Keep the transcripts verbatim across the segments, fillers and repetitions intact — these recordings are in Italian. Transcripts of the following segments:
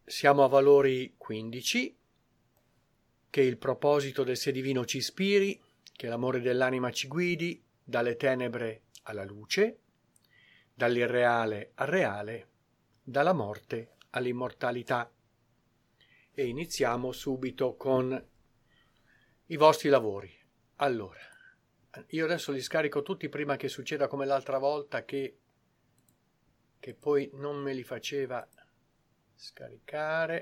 siamo a valori quindici, che il proposito del sé divino ci ispiri, che l'amore dell'anima ci guidi, dalle tenebre alla luce, dall'irreale al reale, dalla morte all'immortalità. E iniziamo subito con i vostri lavori. Allora, io adesso li scarico tutti prima che succeda come l'altra volta che, che poi non me li faceva scaricare.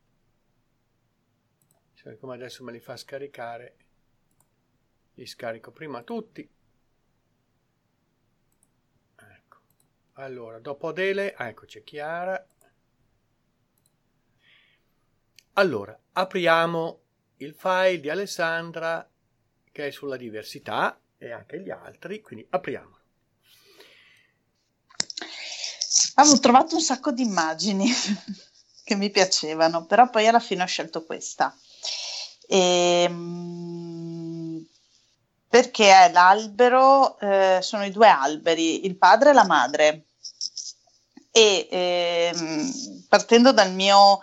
Come adesso me li fa scaricare, li scarico prima tutti. Ecco. Allora, dopo Adele, ecco c'è Chiara. Allora, apriamo il file di Alessandra che è sulla diversità e anche gli altri, quindi apriamolo. Avevo trovato un sacco di immagini che mi piacevano, però poi alla fine ho scelto questa. E, perché è l'albero, eh, sono i due alberi, il padre e la madre, e eh, partendo dal mio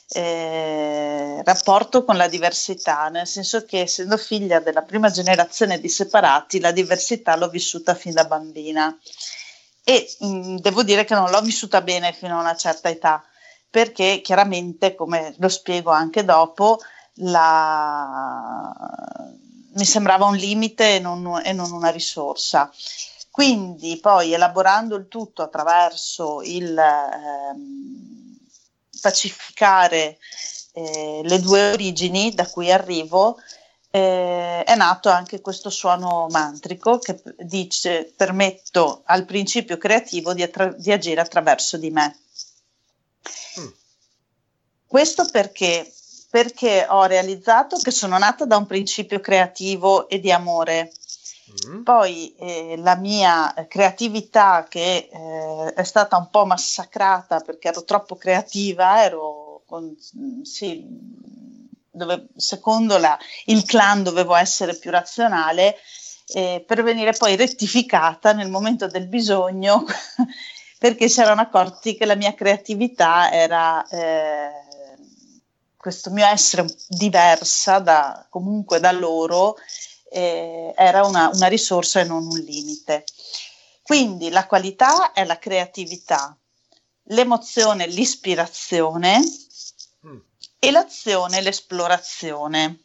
eh, rapporto con la diversità, nel senso che essendo figlia della prima generazione di separati, la diversità l'ho vissuta fin da bambina e mh, devo dire che non l'ho vissuta bene fino a una certa età, perché chiaramente, come lo spiego anche dopo, La... mi sembrava un limite e non, e non una risorsa. Quindi poi elaborando il tutto attraverso il ehm, pacificare eh, le due origini da cui arrivo, eh, è nato anche questo suono mantrico che dice: permetto al principio creativo di, attra- di agire attraverso di me. Mm. Questo perché perché ho realizzato che sono nata da un principio creativo e di amore. Mm. Poi eh, la mia creatività, che eh, è stata un po' massacrata perché ero troppo creativa, ero con, sì, dove, secondo la, il clan dovevo essere più razionale, eh, per venire poi rettificata nel momento del bisogno perché si erano accorti che la mia creatività era... Eh, questo mio essere diversa da, comunque da loro, eh, era una, una risorsa e non un limite. Quindi la qualità è la creatività, l'emozione l'ispirazione mm. e l'azione l'esplorazione.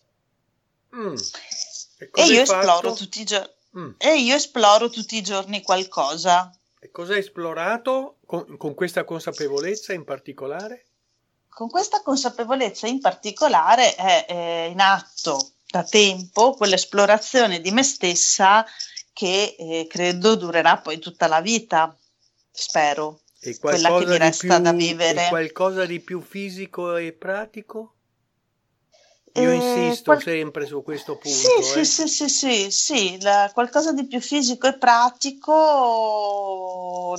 Mm. E, e, io esploro tutti i giorni, mm. e io esploro tutti i giorni qualcosa. E cosa hai esplorato con, con questa consapevolezza in particolare? Con questa consapevolezza in particolare è, è in atto da tempo quell'esplorazione di me stessa che eh, credo durerà poi tutta la vita, spero, e quella che mi resta più, da vivere. E qualcosa di più fisico e pratico? Io eh, insisto qual- sempre su questo punto. Sì, eh. sì, sì, sì, sì, sì, la- qualcosa di più fisico e pratico.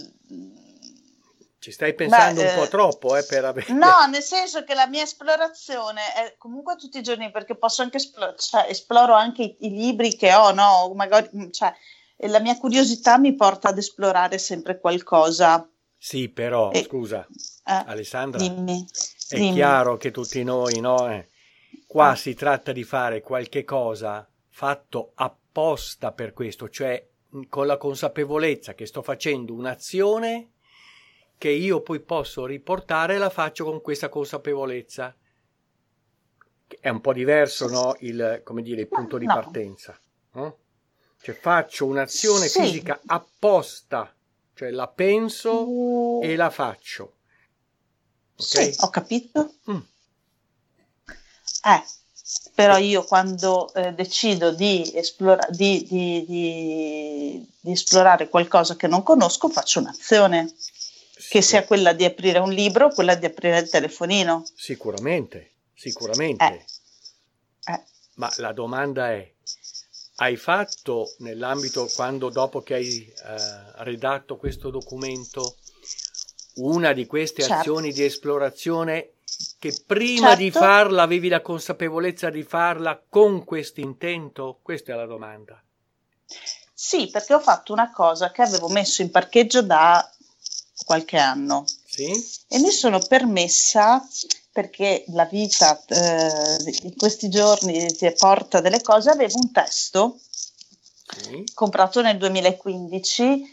Ci stai pensando Beh, un po' eh, troppo, eh, per avere... No, nel senso che la mia esplorazione è comunque tutti i giorni, perché posso anche esplo- cioè, esploro anche i, i libri che ho, no? Magari, cioè, la mia curiosità mi porta ad esplorare sempre qualcosa. Sì, però, E, scusa, eh, Alessandra, dimmi, è dimmi. chiaro che tutti noi, no? Eh, qua Ah. si tratta di fare qualche cosa fatto apposta per questo, cioè con la consapevolezza che sto facendo un'azione che io poi posso riportare e la faccio con questa consapevolezza. È un po' diverso, no? Il, come dire, il punto di No. partenza. No? Cioè faccio un'azione Sì. fisica apposta, cioè la penso uh, e la faccio. Okay? Sì, ho capito. Mm. Eh, però io quando eh, decido di, esplora- di, di, di, di esplorare qualcosa che non conosco, faccio un'azione. Che sia quella di aprire un libro o quella di aprire il telefonino. Sicuramente, sicuramente. Eh. Eh. Ma la domanda è, hai fatto nell'ambito, quando dopo che hai eh, redatto questo documento, una di queste certo. azioni di esplorazione che prima certo. di farla avevi la consapevolezza di farla con questo intento? Questa è la domanda. Sì, perché ho fatto una cosa che avevo messo in parcheggio da qualche anno. Sì. E mi sono permessa, perché la vita eh, in questi giorni ti porta delle cose, avevo un testo Sì. comprato nel duemilaquindici,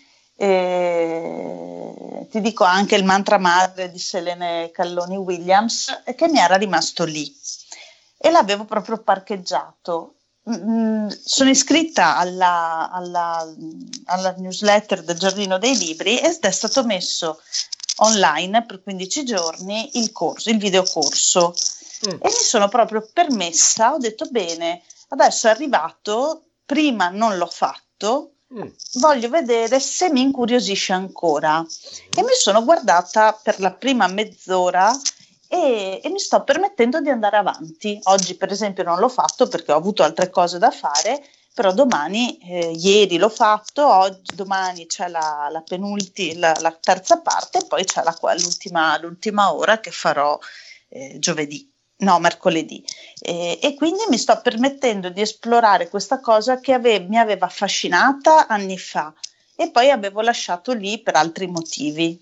eh, ti dico anche il mantra madre di Selene Calloni Williams, che mi era rimasto lì e l'avevo proprio parcheggiato. Mm, sono iscritta alla, alla, alla newsletter del Giardino dei Libri ed è stato messo online per quindici giorni il corso, il videocorso, mm. e mi sono proprio permessa, ho detto bene, adesso è arrivato, prima non l'ho fatto, mm. voglio vedere se mi incuriosisce ancora, mm. e mi sono guardata per la prima mezz'ora e, e mi sto permettendo di andare avanti. Oggi per esempio non l'ho fatto perché ho avuto altre cose da fare, però domani, eh, ieri l'ho fatto, oggi, domani c'è la, la penultima, la, la terza parte e poi c'è la, l'ultima, l'ultima ora che farò eh, giovedì, no, mercoledì. E, e quindi mi sto permettendo di esplorare questa cosa che ave, mi aveva affascinata anni fa e poi avevo lasciato lì per altri motivi,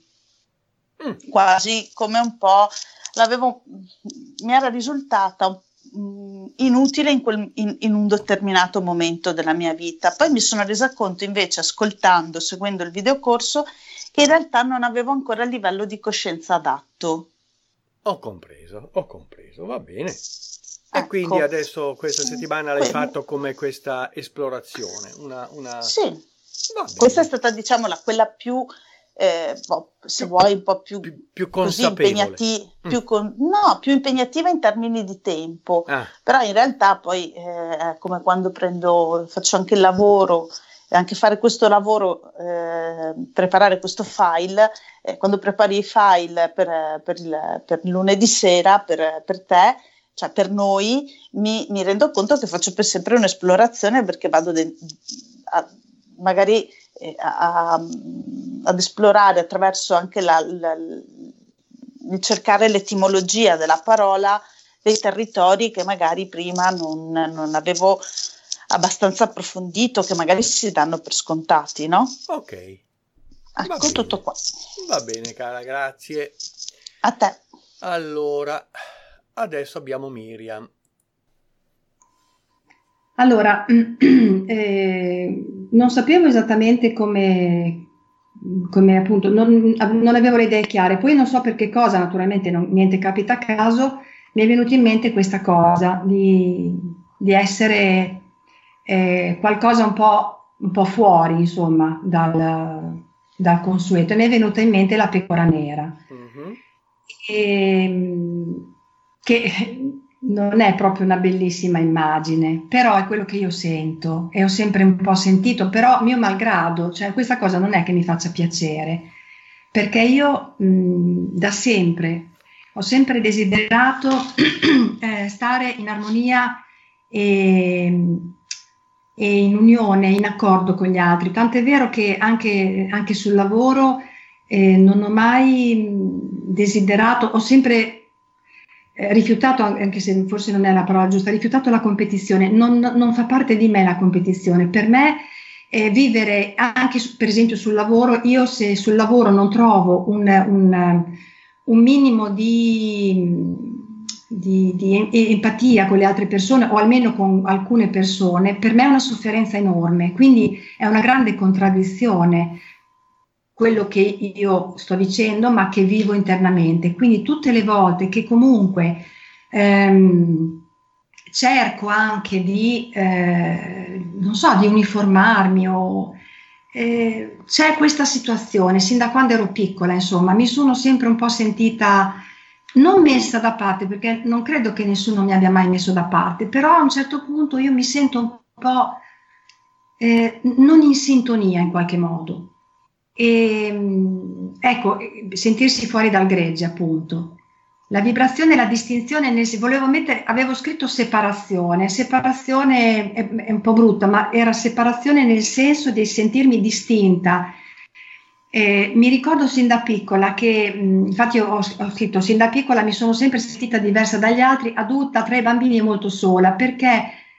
mm. quasi come un po', l'avevo, mi era risultata un inutile in, quel, in, in un determinato momento della mia vita. Poi mi sono resa conto invece, ascoltando, seguendo il videocorso, che in realtà non avevo ancora il livello di coscienza adatto. Ho compreso, ho compreso, va bene. E ecco. Quindi adesso questa settimana l'hai quindi, fatto come questa esplorazione? Una, una... Sì, questa è stata diciamo la, quella più Eh, se più, vuoi un po' più, più, più così consapevole, impegnati, mm. più con, no, più impegnativa in termini di tempo, ah. però in realtà poi eh, è come quando prendo, faccio anche il lavoro, e anche fare questo lavoro, eh, preparare questo file, eh, quando prepari i file per, per, il, per lunedì sera per, per te, cioè per noi, mi, mi rendo conto che faccio per sempre un'esplorazione perché vado de- a, magari A, a, ad esplorare attraverso anche la, la, il cercare l'etimologia della parola dei territori che magari prima non, non avevo abbastanza approfondito, che magari si danno per scontati, no? Ok. Ecco, tutto qua. Va bene, cara, grazie. A te. Allora, adesso abbiamo Miriam. Allora, eh, non sapevo esattamente come, come appunto, non, non avevo le idee chiare, poi non so per che cosa, naturalmente non, niente capita a caso, mi è venuta in mente questa cosa di, di essere eh, qualcosa un po', un po' fuori, insomma, dal, dal consueto, e mi è venuta in mente la pecora nera, mm-hmm. e, che non è proprio una bellissima immagine, però è quello che io sento e ho sempre un po' sentito, però mio malgrado, cioè questa cosa non è che mi faccia piacere, perché io mh, da sempre ho sempre desiderato eh, stare in armonia e, e in unione, in accordo con gli altri, tant'è vero che anche, anche sul lavoro eh, non ho mai desiderato, ho sempre rifiutato, anche se forse non è la parola giusta, rifiutato la competizione, non, non fa parte di me la competizione, per me eh, vivere anche per esempio sul lavoro, io se sul lavoro non trovo un, un, un minimo di, di, di empatia con le altre persone o almeno con alcune persone, per me è una sofferenza enorme, quindi è una grande contraddizione quello che io sto dicendo, ma che vivo internamente. Quindi tutte le volte che comunque ehm, cerco anche di, eh, non so, di uniformarmi o eh, c'è questa situazione, sin da quando ero piccola, insomma, mi sono sempre un po' sentita non messa da parte, perché non credo che nessuno mi abbia mai messo da parte, però a un certo punto io mi sento un po' eh, non in sintonia in qualche modo. E, ecco, sentirsi fuori dal gregge, appunto. La vibrazione e la distinzione, nel, volevo mettere, avevo scritto separazione, separazione è, è un po' brutta, ma era separazione nel senso di sentirmi distinta. Eh, mi ricordo sin da piccola che, mh, infatti ho, ho scritto, sin da piccola mi sono sempre sentita diversa dagli altri, adulta, tra i bambini e molto sola, perché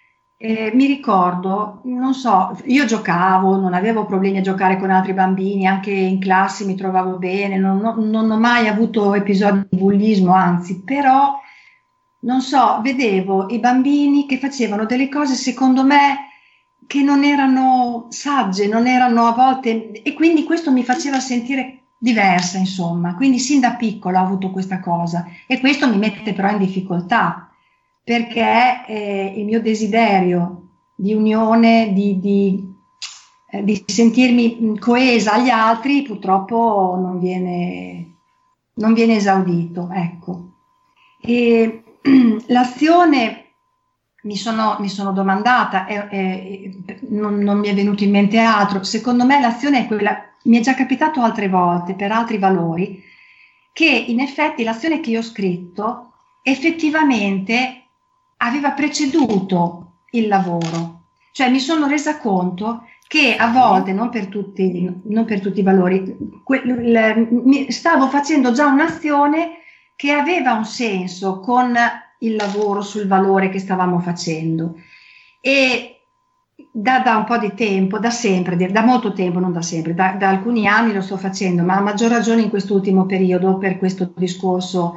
Eh, mi ricordo, non so, io giocavo, non avevo problemi a giocare con altri bambini, anche in classe mi trovavo bene, non, non- non ho mai avuto episodi di bullismo, anzi, però non so, vedevo i bambini che facevano delle cose secondo me che non erano sagge, non erano a volte, e quindi questo mi faceva sentire diversa, insomma. Quindi sin da piccola ho avuto questa cosa e questo mi mette però in difficoltà perché eh, il mio desiderio di unione, di, di, eh, di sentirmi coesa agli altri, purtroppo non viene, non viene esaudito, ecco. E l'azione mi sono, mi sono domandata, e, e, non, non mi è venuto in mente altro. Secondo me l'azione è quella, mi è già capitato altre volte per altri valori, che in effetti l'azione che io ho scritto effettivamente aveva preceduto il lavoro. Cioè mi sono resa conto che a volte, non per tutti, non per tutti i valori, que, il, mi, stavo facendo già un'azione che aveva un senso con il lavoro sul valore che stavamo facendo. E da, da un po' di tempo, da sempre, da molto tempo, non da sempre, da, da alcuni anni lo sto facendo, ma a maggior ragione in quest'ultimo periodo per questo discorso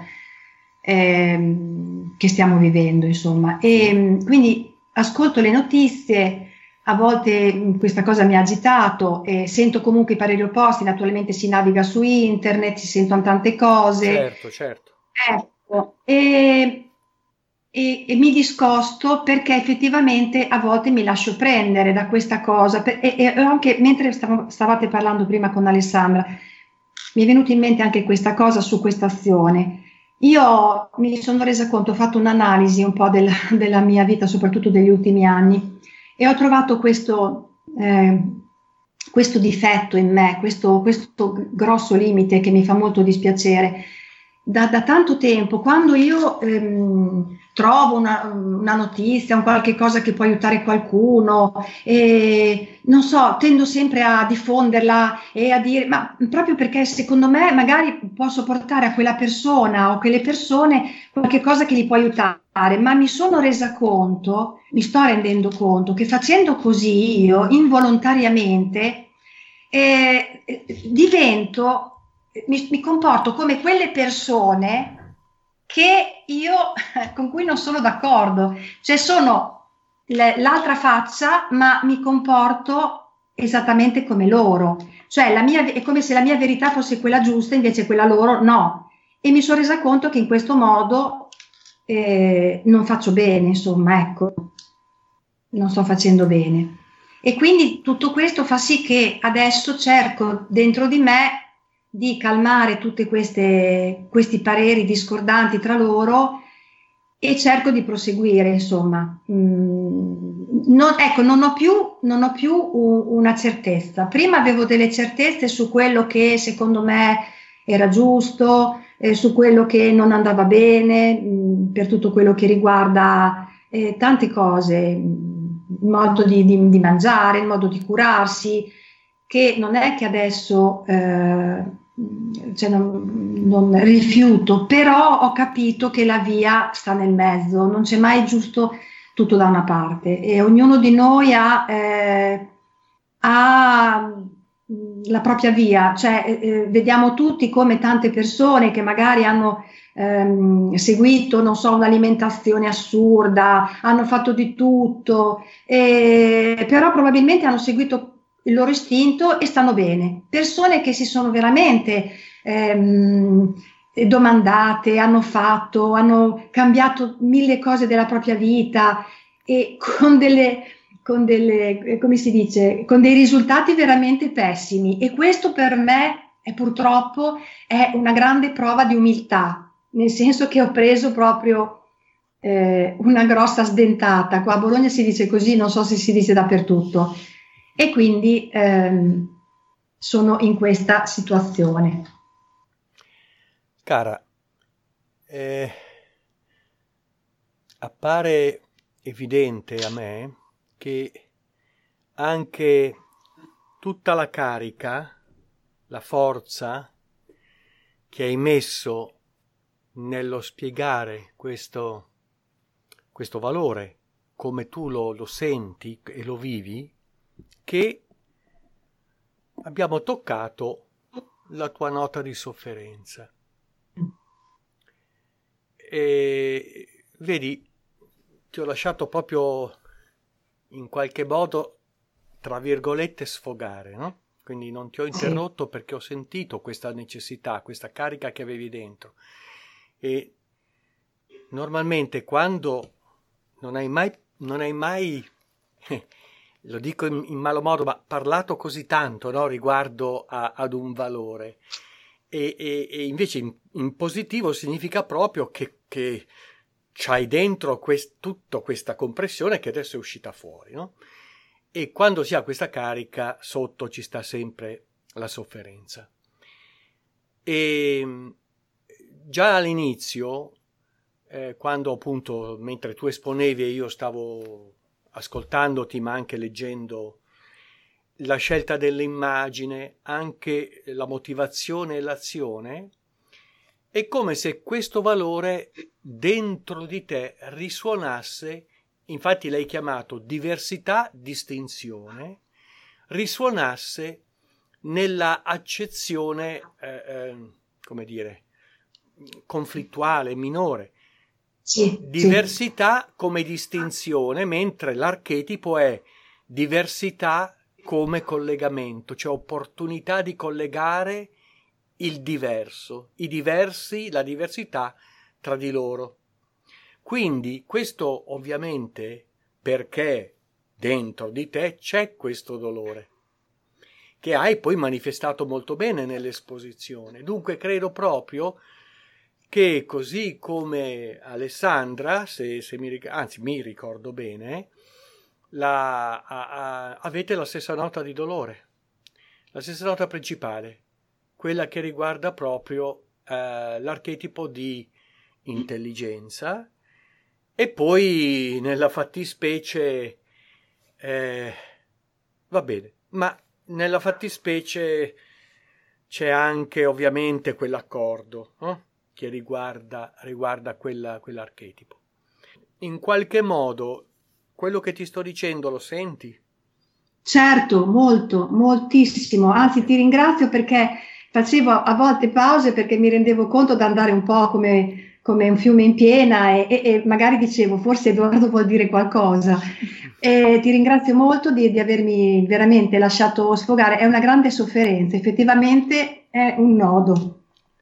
ehm, che stiamo vivendo, insomma. E quindi ascolto le notizie, a volte questa cosa mi ha agitato, e sento comunque i pareri opposti, naturalmente si naviga su internet, si sentono tante cose. Certo, certo. Ecco, e, e, e mi discosto perché effettivamente a volte mi lascio prendere da questa cosa. Per- e, e anche mentre stavo- stavate parlando prima con Alessandra, mi è venuta in mente anche questa cosa su questa azione. Io mi sono resa conto, ho fatto un'analisi un po' del- della mia vita, soprattutto degli ultimi anni, e ho trovato questo, eh, questo difetto in me, questo, questo grosso limite che mi fa molto dispiacere. Da, da tanto tempo, quando io ehm, trovo una, una notizia, un qualche cosa che può aiutare qualcuno, e, non so, tendo sempre a diffonderla e a dire, ma proprio perché secondo me magari posso portare a quella persona o quelle persone qualche cosa che li può aiutare, ma mi sono resa conto, mi sto rendendo conto che facendo così io involontariamente eh, divento, mi, mi comporto come quelle persone che io con cui non sono d'accordo, cioè sono le- l'altra faccia, ma mi comporto esattamente come loro, cioè la mia, è come se la mia verità fosse quella giusta, invece quella loro no. E mi sono resa conto che in questo modo eh, non faccio bene, insomma, ecco, non sto facendo bene. E quindi tutto questo fa sì che adesso cerco dentro di me di calmare tutti questi pareri discordanti tra loro e cerco di proseguire, insomma. Mm, non, ecco, non ho più, non ho più u- una certezza. Prima avevo delle certezze su quello che secondo me era giusto, eh, su quello che non andava bene, mh, per tutto quello che riguarda eh, tante cose, mh, il modo di, di- di mangiare, il modo di curarsi, che non è che adesso eh, cioè non, non rifiuto, però ho capito che la via sta nel mezzo, non c'è mai giusto tutto da una parte e ognuno di noi ha, eh, ha la propria via, cioè eh, vediamo tutti come tante persone che magari hanno ehm, seguito, non so, un'alimentazione assurda, hanno fatto di tutto, eh, però probabilmente hanno seguito il loro istinto e stanno bene. Persone che si sono veramente ehm, domandate, hanno fatto, hanno cambiato mille cose della propria vita e con delle, con delle, come si dice, con dei risultati veramente pessimi. E questo per me è purtroppo è una grande prova di umiltà, nel senso che ho preso proprio eh, una grossa sdentata. Qua a Bologna si dice così, non so se si dice dappertutto. E quindi ehm, sono in questa situazione. Cara, eh, appare evidente a me che anche tutta la carica, la forza che hai messo nello spiegare questo, questo valore come tu lo, lo senti e lo vivi, che abbiamo toccato la tua nota di sofferenza. E vedi, ti ho lasciato proprio in qualche modo, tra virgolette, sfogare, no? Quindi non ti ho interrotto sì. Perché ho sentito questa necessità, questa carica che avevi dentro. E normalmente quando non hai mai, non hai mai eh, lo dico in, in malo modo, ma parlato così tanto, no? Riguardo a, ad un valore. E, e, e invece in, in positivo significa proprio che, che c'hai dentro quest, tutta questa compressione che adesso è uscita fuori, no? E quando si ha questa carica, sotto ci sta sempre la sofferenza. E già all'inizio, eh, quando appunto, mentre tu esponevi e io stavo ascoltandoti, ma anche leggendo la scelta dell'immagine, anche la motivazione e l'azione, è come se questo valore dentro di te risuonasse. Infatti l'hai chiamato diversità, distinzione, risuonasse nella accezione, eh, eh, come dire, conflittuale, minore. Sì, diversità sì. Come distinzione, mentre l'archetipo è diversità come collegamento, cioè opportunità di collegare il diverso, i diversi, la diversità tra di loro. Quindi questo ovviamente perché dentro di te c'è questo dolore che hai poi manifestato molto bene nell'esposizione. Dunque credo proprio che così come Alessandra, se, se mi, anzi mi ricordo bene, la, a, a, avete la stessa nota di dolore, la stessa nota principale, quella che riguarda proprio eh, l'archetipo di intelligenza. E poi nella fattispecie, eh, va bene, ma nella fattispecie c'è anche ovviamente quell'accordo, no? Che riguarda, riguarda quella, quell'archetipo. In qualche modo quello che ti sto dicendo lo senti? Certo, molto, moltissimo. Anzi, ti ringrazio perché facevo a volte pause perché mi rendevo conto di andare un po' come... come un fiume in piena e, e, e magari dicevo forse Edoardo vuol dire qualcosa. E ti ringrazio molto di, di avermi veramente lasciato sfogare, è una grande sofferenza, effettivamente è un nodo.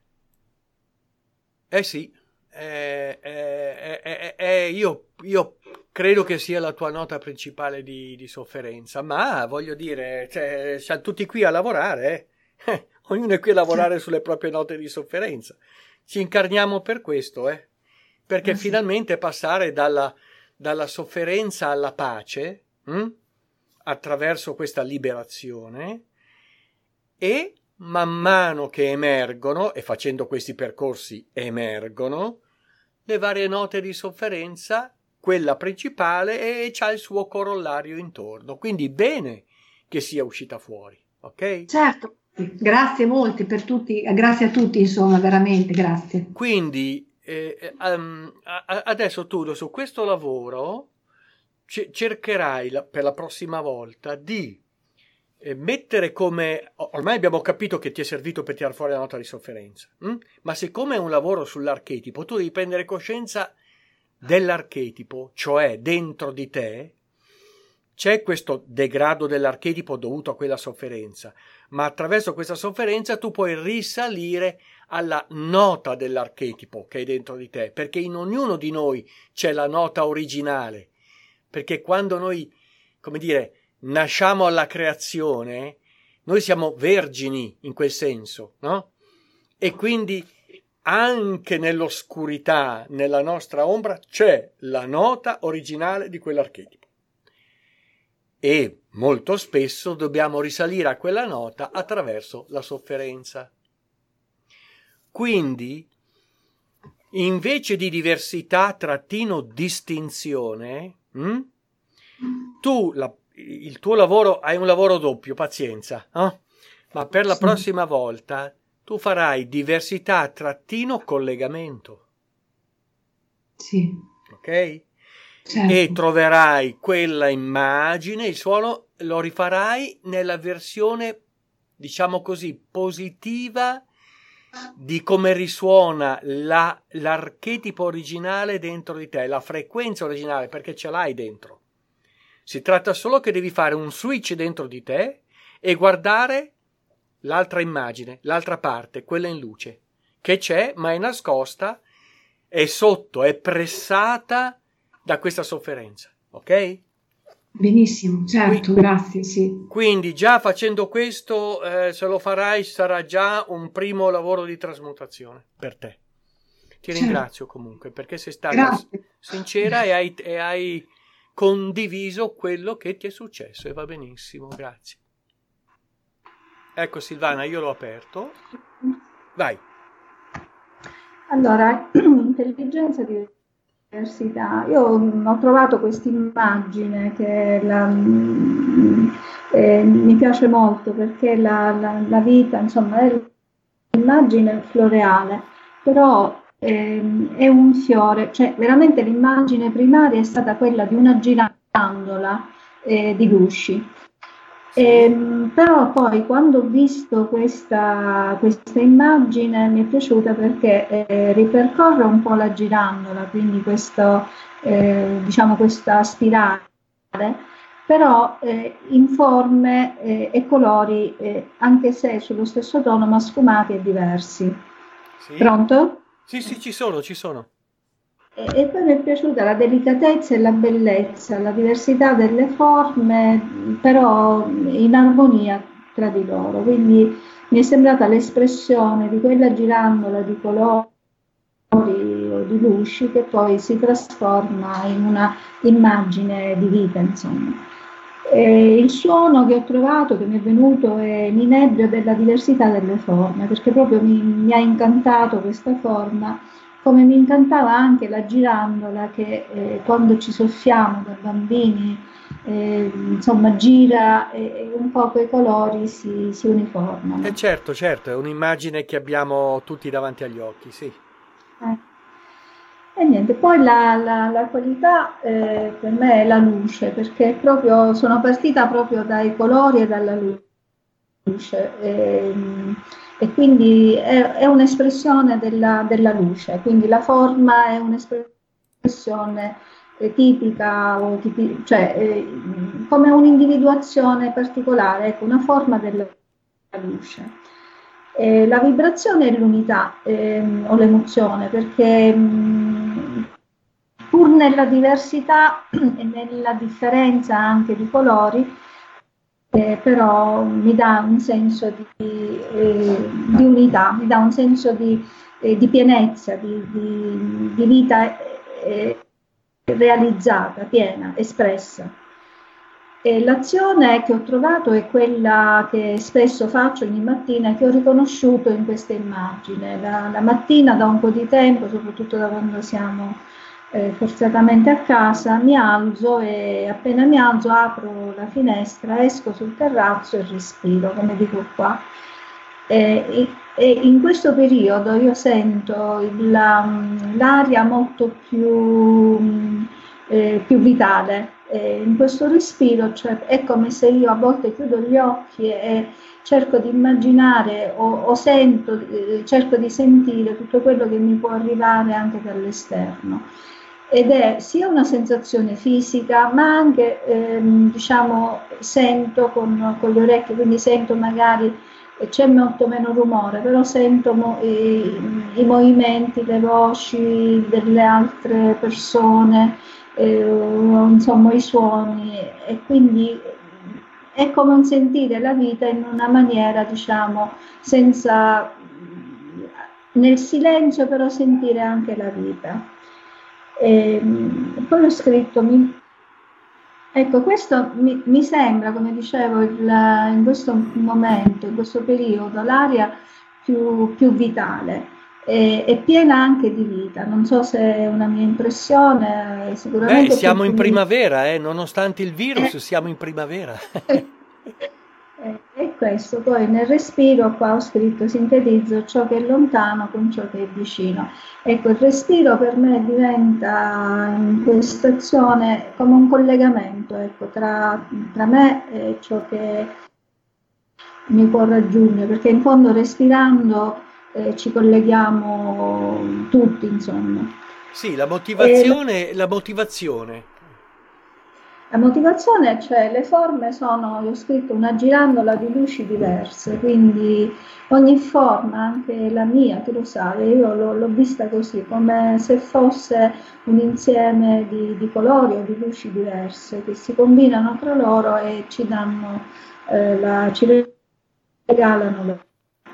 Eh sì, eh, eh, eh, eh, io, io credo che sia la tua nota principale di, di sofferenza, ma voglio dire, cioè, siamo tutti qui a lavorare, eh? Ognuno è qui a lavorare sulle proprie note di sofferenza. Ci incarniamo per questo, eh? Perché eh sì. Finalmente passare dalla, dalla sofferenza alla pace, hm? attraverso questa liberazione, e man mano che emergono, e facendo questi percorsi emergono, le varie note di sofferenza, quella principale, e c'ha il suo corollario intorno. Quindi bene che sia uscita fuori, ok? Certo. Grazie molti per tutti, grazie a tutti, insomma, veramente grazie. Quindi eh, um, adesso tu su questo lavoro c- cercherai la, per la prossima volta di eh, mettere come, ormai abbiamo capito che ti è servito per tirare fuori la nota di sofferenza, hm? Ma siccome è un lavoro sull'archetipo, tu devi prendere coscienza dell'archetipo, cioè dentro di te c'è questo degrado dell'archetipo dovuto a quella sofferenza, ma attraverso questa sofferenza tu puoi risalire alla nota dell'archetipo che è dentro di te, perché in ognuno di noi c'è la nota originale, perché quando noi, come dire, nasciamo alla creazione, noi siamo vergini in quel senso, no? E quindi anche nell'oscurità, nella nostra ombra, c'è la nota originale di quell'archetipo. E molto spesso dobbiamo risalire a quella nota attraverso la sofferenza. Quindi, invece di diversità trattino distinzione, hm? tu, la, il tuo lavoro, hai un lavoro doppio, pazienza, eh? Ma per la prossima volta tu farai diversità trattino collegamento. Sì. Ok? certo. E troverai quella immagine, il suono, lo rifarai nella versione, diciamo così, positiva di come risuona la, l'archetipo originale dentro di te, la frequenza originale, perché ce l'hai dentro. Si tratta solo che devi fare un switch dentro di te e guardare l'altra immagine, l'altra parte, quella in luce, che c'è ma è nascosta, è sotto, è pressata da questa sofferenza, ok? Benissimo, certo, Qui, grazie, sì. Quindi già facendo questo, eh, se lo farai, sarà già un primo lavoro di trasmutazione per te. Ti Certo. ringrazio comunque perché sei stata Grazie. sincera e hai, e hai condiviso quello che ti è successo e va benissimo, grazie. Ecco Silvana, io l'ho aperto. Vai. Allora, intelligenza di diversità. Io ho trovato questa immagine che la, eh, mi piace molto perché la, la, la vita, insomma, è l'immagine floreale, però ehm, è un fiore, cioè veramente l'immagine primaria è stata quella di una girandola eh, di gusci. Ehm, però poi quando ho visto questa, questa immagine mi è piaciuta perché eh, ripercorre un po' la girandola, quindi questo, eh, diciamo questa spirale, però eh, in forme eh, e colori, eh, anche se sullo stesso tono, ma sfumati e diversi. Sì. Pronto? Sì, sì, ci sono, ci sono. E, e poi mi è piaciuta la delicatezza e la bellezza, la diversità delle forme, però in armonia tra di loro. Quindi mi è sembrata l'espressione di quella girandola di colori o di luci che poi si trasforma in una immagine di vita, insomma. E il suono che ho trovato, che mi è venuto, è l'inebbio della diversità delle forme, perché proprio mi, mi ha incantato questa forma, come mi incantava anche la girandola che eh, quando ci soffiamo da bambini, eh, insomma, gira e, e un po' quei colori si, si uniformano. Eh certo, certo, è un'immagine che abbiamo tutti davanti agli occhi, sì. Eh. E niente, poi la, la, la qualità eh, per me è la luce, perché proprio sono partita proprio dai colori e dalla luce, e, e quindi è, è un'espressione della, della luce, quindi la forma è un'espressione eh, tipica, o tipi, cioè eh, come un'individuazione particolare, ecco, una forma della luce. Eh, la vibrazione è l'unità ehm, o l'emozione, perché mh, pur nella diversità e nella differenza anche di colori, eh, però mi dà un senso di, eh, di unità, mi dà un senso di, eh, di pienezza, di, di, di vita eh, realizzata, piena, espressa. E l'azione che ho trovato è quella che spesso faccio ogni mattina, che ho riconosciuto in questa immagine. La, la mattina, da un po' di tempo, soprattutto da quando siamo eh, forzatamente a casa, mi alzo e appena mi alzo apro la finestra, esco sul terrazzo e respiro, come dico qua. E, e in questo periodo io sento il, l'aria molto più, eh, più vitale. Eh, in questo respiro, cioè, è come se io a volte chiudo gli occhi e, e cerco di immaginare o, o sento, eh, cerco di sentire tutto quello che mi può arrivare anche dall'esterno. Ed è sia una sensazione fisica, ma anche, ehm, diciamo, sento con, con le orecchie, quindi sento magari, c'è molto meno rumore, però sento mo, i, i movimenti, le voci delle altre persone, eh, insomma i suoni, e quindi è come un sentire la vita in una maniera, diciamo, senza, nel silenzio, però sentire anche la vita. E poi ho scritto, mi, ecco, questo mi, mi sembra, come dicevo, il, in questo momento, in questo periodo, l'aria più, più vitale e, e piena anche di vita. Non so se è una mia impressione, sicuramente. Beh, siamo in primavera, eh, nonostante il virus, eh. siamo in primavera. Eh, E questo poi nel respiro, qua ho scritto, sintetizzo ciò che è lontano con ciò che è vicino. Ecco, il respiro per me diventa in questa azione come un collegamento, ecco, tra, tra me e ciò che mi può raggiungere, perché in fondo respirando eh, ci colleghiamo tutti, insomma. Sì, la E la, motivazione, la motivazione. la motivazione, cioè le forme sono, io ho scritto una girandola di luci diverse, quindi ogni forma, anche la mia, tu lo sai, io l'ho, l'ho vista così, come se fosse un insieme di, di colori o di luci diverse che si combinano tra loro e ci danno, eh, la, ci regalano la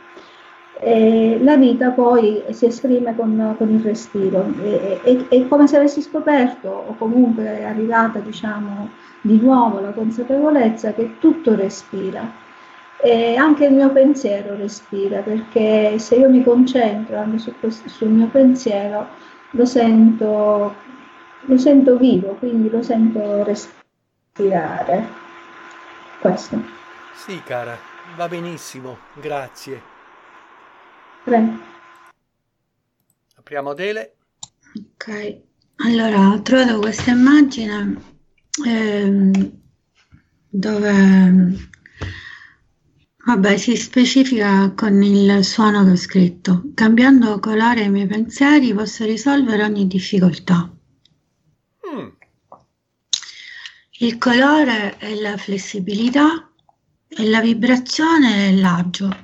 e la vita poi si esprime con, con il respiro, è come se avessi scoperto o comunque è arrivata, diciamo, di nuovo la consapevolezza che tutto respira e anche il mio pensiero respira, perché se io mi concentro anche su questo, sul mio pensiero lo sento, lo sento vivo, quindi lo sento respirare. Questo. Sì, cara, va benissimo, grazie. Prego. Apriamo Adele. Ok, allora ho trovato questa immagine ehm, dove, vabbè, si specifica con il suono che ho scritto. Cambiando colore ai miei pensieri posso risolvere ogni difficoltà. Mm. Il colore è la flessibilità e la vibrazione è l'agio.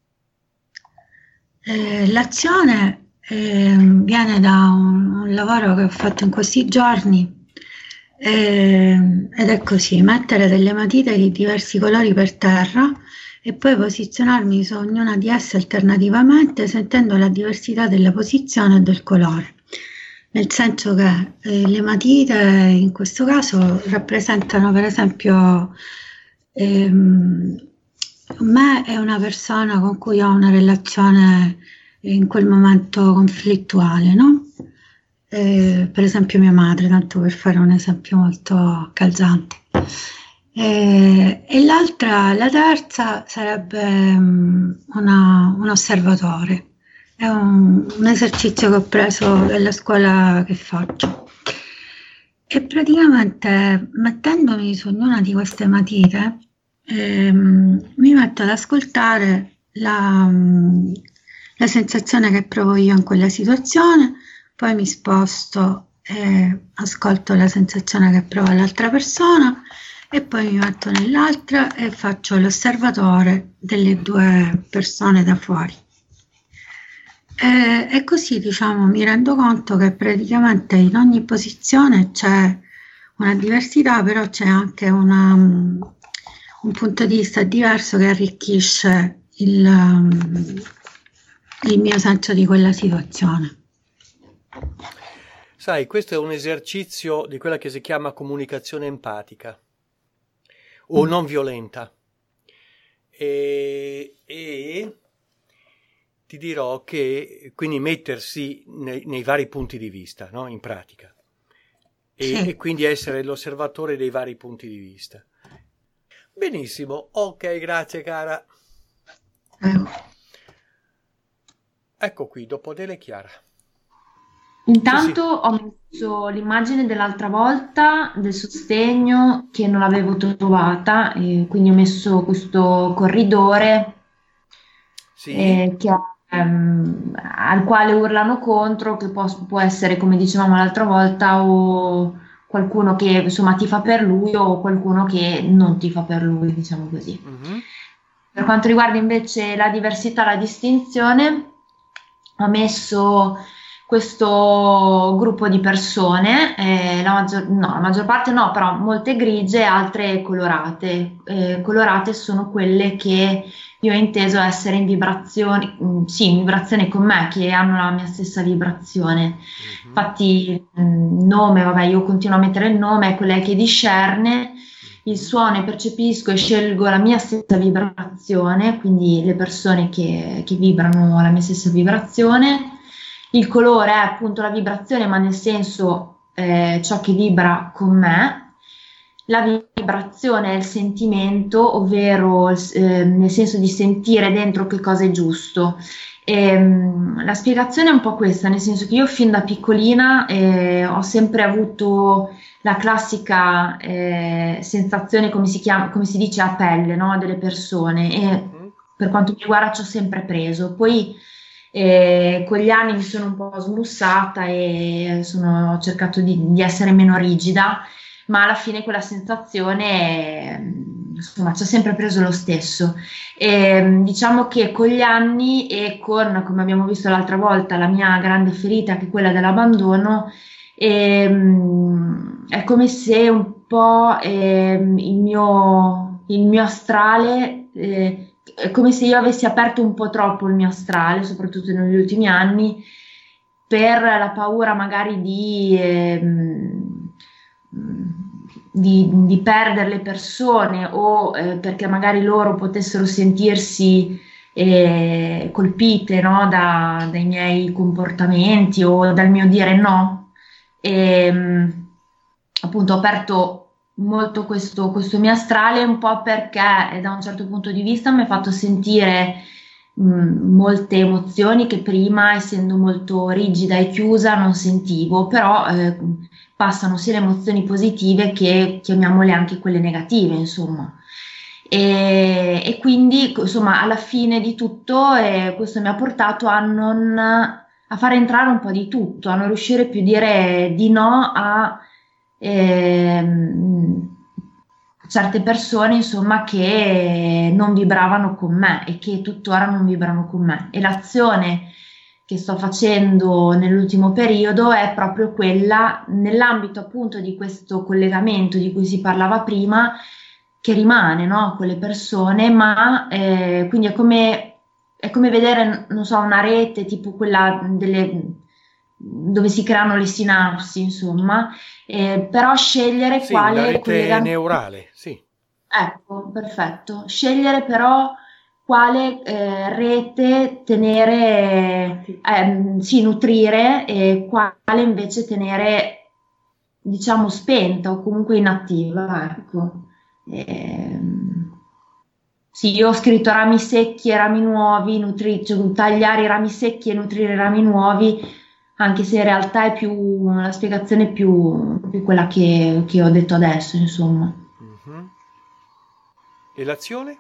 Eh, l'azione eh, viene da un, un lavoro che ho fatto in questi giorni eh, ed è così: mettere delle matite di diversi colori per terra e poi posizionarmi su ognuna di esse alternativamente, sentendo la diversità della posizione e del colore, nel senso che eh, le matite in questo caso rappresentano, per esempio, ehm, me è una persona con cui ho una relazione in quel momento conflittuale, no? Eh, per esempio mia madre, tanto per fare un esempio molto calzante. Eh, e l'altra, la terza, sarebbe um, una, un osservatore. È un, un esercizio che ho preso dalla scuola che faccio. E praticamente mettendomi su ognuna di queste matite, Ehm, mi metto ad ascoltare la, la sensazione che provo io in quella situazione, poi mi sposto e ascolto la sensazione che prova l'altra persona e poi mi metto nell'altra e faccio l'osservatore delle due persone da fuori. E, e così, diciamo, mi rendo conto che praticamente in ogni posizione c'è una diversità, però c'è anche una... un punto di vista diverso che arricchisce il, um, il mio senso di quella situazione. Sai, questo è un esercizio di quella che si chiama comunicazione empatica o non violenta e, e ti dirò che quindi mettersi nei, nei vari punti di vista, no? In pratica e, Sì. e quindi essere l'osservatore dei vari punti di vista. Benissimo, ok, grazie cara. Eh. Ecco qui, dopo Adele Chiara. Intanto Sì, sì. ho messo l'immagine dell'altra volta del sostegno che non avevo trovata, e quindi ho messo questo corridore Sì. eh, che, ehm, al quale urlano contro, che può, può essere, come dicevamo l'altra volta, o qualcuno che insomma ti fa per lui o qualcuno che non ti fa per lui, diciamo così. Mm-hmm. Per quanto riguarda invece la diversità, la distinzione, ho messo questo gruppo di persone, eh, la, maggior, no, la maggior parte no, però molte grigie, altre colorate. Eh, colorate sono quelle che io ho inteso essere in vibrazione, mh, sì, in vibrazione con me, che hanno la mia stessa vibrazione. Mm-hmm. Infatti il nome, vabbè, io continuo a mettere il nome, è quella che discerne il suono e percepisco e scelgo la mia stessa vibrazione, quindi le persone che, che vibrano la mia stessa vibrazione. Il colore è appunto la vibrazione, ma nel senso eh, ciò che vibra con me. la vibrazione è il sentimento, ovvero eh, nel senso di sentire dentro che cosa è giusto. E, la spiegazione è un po' questa, nel senso che io fin da piccolina eh, ho sempre avuto la classica eh, sensazione, come si chiama, come si dice, a pelle, no? Delle persone, e per quanto mi riguarda ci ho sempre preso. Poi eh, con gli anni mi sono un po' smussata e sono, ho cercato di, di essere meno rigida, ma alla fine quella sensazione insomma ci ha sempre preso lo stesso. E, diciamo che con gli anni e con, come abbiamo visto l'altra volta, la mia grande ferita, che è quella dell'abbandono, e, è come se un po' eh, il mio, il mio astrale, eh, è come se io avessi aperto un po' troppo il mio astrale, soprattutto negli ultimi anni, per la paura magari di, eh, di, di perdere le persone, o eh, perché magari loro potessero sentirsi eh, colpite, no, da, dai miei comportamenti o dal mio dire no. E, appunto ho aperto molto questo, questo mio astrale, un po' perché da un certo punto di vista mi ha fatto sentire mh, molte emozioni che prima, essendo molto rigida e chiusa, non sentivo, però eh, passano sia le emozioni positive che, chiamiamole, anche quelle negative, insomma. E, e quindi insomma alla fine di tutto eh, questo mi ha portato a non a fare entrare un po' di tutto, a non riuscire più a dire di no a ehm, certe persone, insomma, che non vibravano con me e che tuttora non vibrano con me. E l'azione che sto facendo nell'ultimo periodo è proprio quella, nell'ambito appunto di questo collegamento di cui si parlava prima, che rimane, no, con le persone, ma eh, quindi è come, è come vedere, non so, una rete tipo quella delle, dove si creano le sinapsi, insomma, eh, però scegliere sì, quale la rete collegamento... neurale, sì. Ecco, perfetto. Scegliere però quale eh, rete tenere, ehm, sì, nutrire, e quale invece tenere, diciamo, spenta o comunque inattiva, ecco. Ehm, sì, io ho scritto rami secchi e rami nuovi, nutri- cioè, tagliare i rami secchi e nutrire i rami nuovi, anche se in realtà è più la spiegazione è più, più quella che, che ho detto adesso, insomma. Mm-hmm. E l'azione?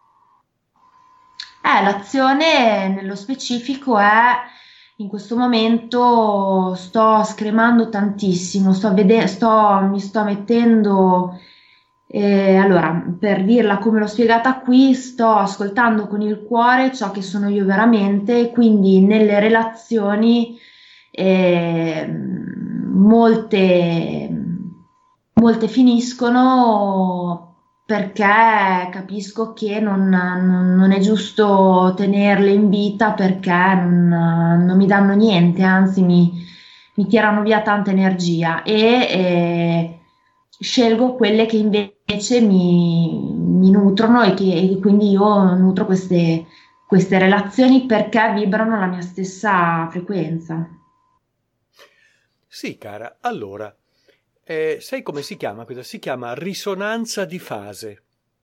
Eh, l'azione nello specifico è, in questo momento sto scremando tantissimo, sto vede- sto, mi sto mettendo, eh, allora, per dirla come l'ho spiegata qui, sto ascoltando con il cuore ciò che sono io veramente, e quindi nelle relazioni eh, molte, molte finiscono perché capisco che non, non- non è giusto tenerle in vita, perché non, non mi danno niente, anzi mi, mi tirano via tanta energia, e eh, scelgo quelle che invece mi, mi nutrono, e che e quindi io nutro queste, queste relazioni perché vibrano la mia stessa frequenza. Sì, cara. Allora, eh, sai come si chiama questa? Si chiama risonanza di fase.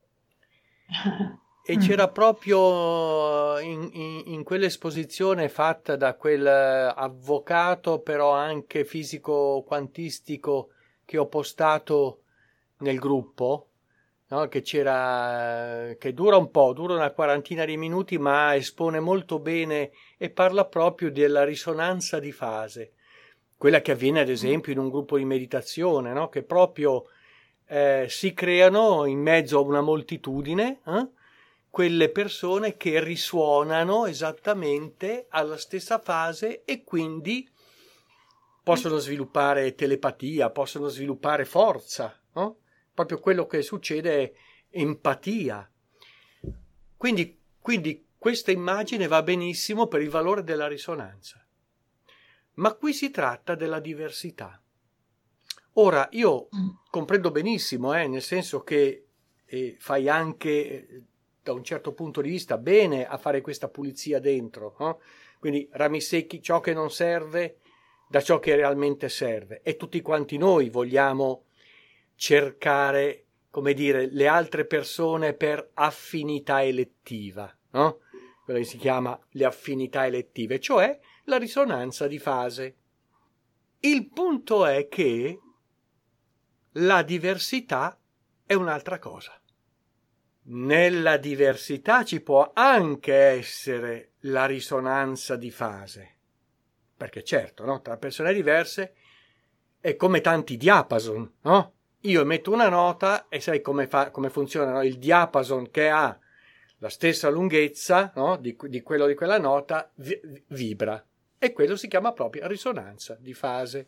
E c'era proprio in, in, in quell'esposizione fatta da quel avvocato, però anche fisico quantistico, che ho postato nel gruppo, no? Che c'era, che dura un po', dura una quarantina di minuti, ma espone molto bene e parla proprio della risonanza di fase, quella che avviene ad esempio in un gruppo di meditazione, no? Che proprio eh, si creano in mezzo a una moltitudine eh? quelle persone che risuonano esattamente alla stessa fase, e quindi possono sviluppare telepatia, possono sviluppare forza, no? Proprio quello che succede è empatia. Quindi, quindi questa immagine va benissimo per il valore della risonanza. Ma qui si tratta della diversità. Ora, io comprendo benissimo, eh, nel senso che eh, fai anche, eh, da un certo punto di vista, bene a fare questa pulizia dentro, no? Quindi rami secchi, ciò che non serve da ciò che realmente serve. E tutti quanti noi vogliamo cercare come dire, le altre persone per affinità elettiva, no? Quello che si chiama le affinità elettive, cioè la risonanza di fase. Il punto è che la diversità è un'altra cosa. Nella diversità ci può anche essere la risonanza di fase, perché certo, no? Tra persone diverse è come tanti diapason, no? Io emetto una nota e sai come, fa, come funziona, no? Il diapason che ha la stessa lunghezza, no? di, di quello di quella nota vi, vibra, e quello si chiama proprio risonanza di fase.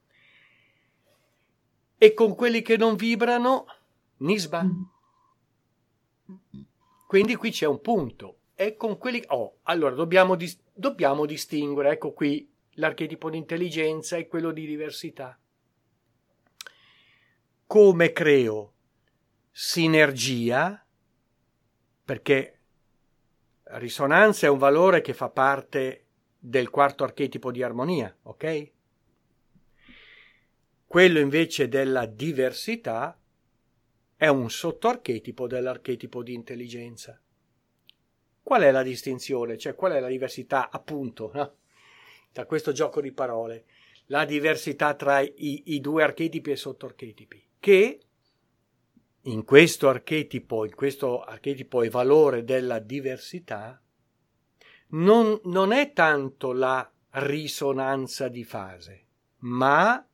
E con quelli che non vibrano, nisba. Quindi qui c'è un punto. E con quelli... Oh, allora dobbiamo, dis- dobbiamo distinguere, ecco qui, l'archetipo di intelligenza e quello di diversità. Come creo sinergia, perché risonanza è un valore che fa parte del quarto archetipo di armonia, ok? Quello invece della diversità è un sottoarchetipo dell'archetipo di intelligenza. Qual è la distinzione? Cioè, qual è la diversità, appunto, no? Da questo gioco di parole? La diversità tra i, i due archetipi e sottoarchetipi, che in questo archetipo, in questo archetipo e valore della diversità, non, non è tanto la risonanza di fase, ma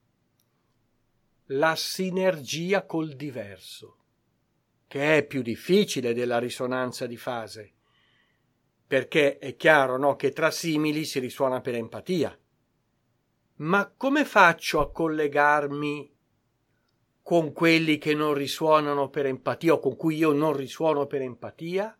la sinergia col diverso, che è più difficile della risonanza di fase, perché è chiaro, no, che tra simili si risuona per empatia. Ma come faccio a collegarmi con quelli che non risuonano per empatia o con cui io non risuono per empatia?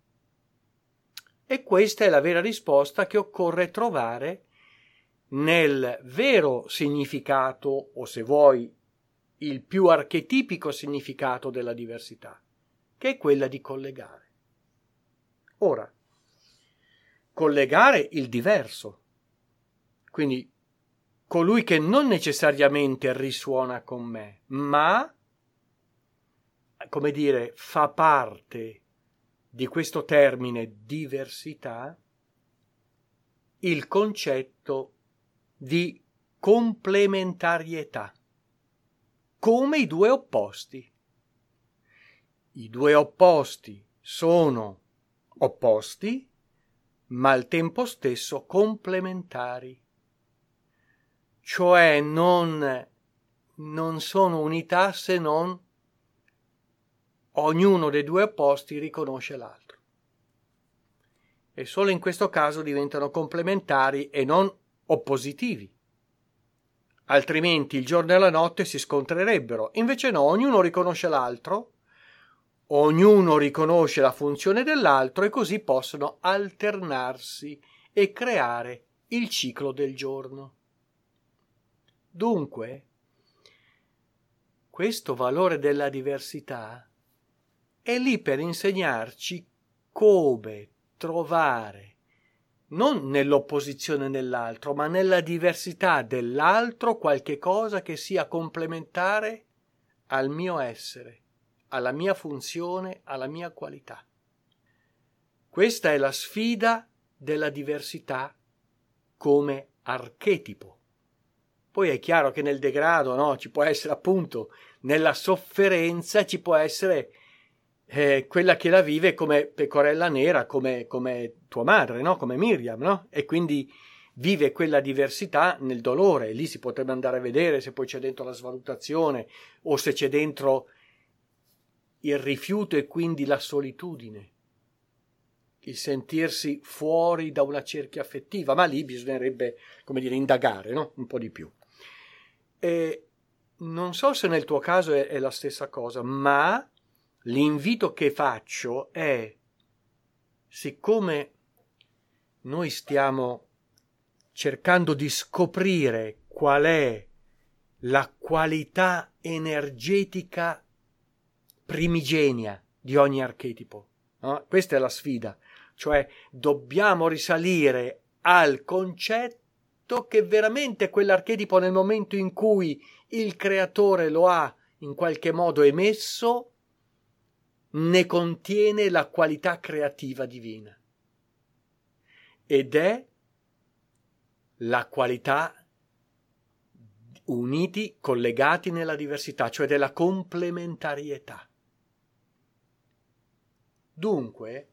E questa è la vera risposta che occorre trovare nel vero significato, o se vuoi il più archetipico significato della diversità, che è quella di collegare. Ora, collegare il diverso, quindi colui che non necessariamente risuona con me, ma, come dire, fa parte di questo termine diversità, il concetto di complementarietà, come i due opposti. I due opposti sono opposti, ma al tempo stesso complementari. Cioè non, non sono unità se non ognuno dei due opposti riconosce l'altro. E solo in questo caso diventano complementari e non oppositivi. Altrimenti il giorno e la notte si scontrerebbero. Invece no, ognuno riconosce l'altro, ognuno riconosce la funzione dell'altro e così possono alternarsi e creare il ciclo del giorno. Dunque, questo valore della diversità è lì per insegnarci come trovare, non nell'opposizione nell'altro, ma nella diversità dell'altro, qualche cosa che sia complementare al mio essere, alla mia funzione, alla mia qualità. Questa è la sfida della diversità come archetipo. Poi è chiaro che nel degrado, no, ci può essere appunto, nella sofferenza ci può essere eh, quella che la vive come pecorella nera, come, come tua madre, no? Come Miriam, no? E quindi vive quella diversità nel dolore. Lì si potrebbe andare a vedere se poi c'è dentro la svalutazione o se c'è dentro il rifiuto e quindi la solitudine, il sentirsi fuori da una cerchia affettiva, ma lì bisognerebbe, come dire, indagare, no? Un po' di più. E non so se nel tuo caso è, è la stessa cosa, ma l'invito che faccio è, siccome noi stiamo cercando di scoprire qual è la qualità energetica primigenia di ogni archetipo, no? Questa è la sfida, cioè dobbiamo risalire al concetto che veramente quell'archetipo nel momento in cui il creatore lo ha in qualche modo emesso ne contiene la qualità creativa divina ed è la qualità uniti, collegati nella diversità, cioè della complementarietà. Dunque,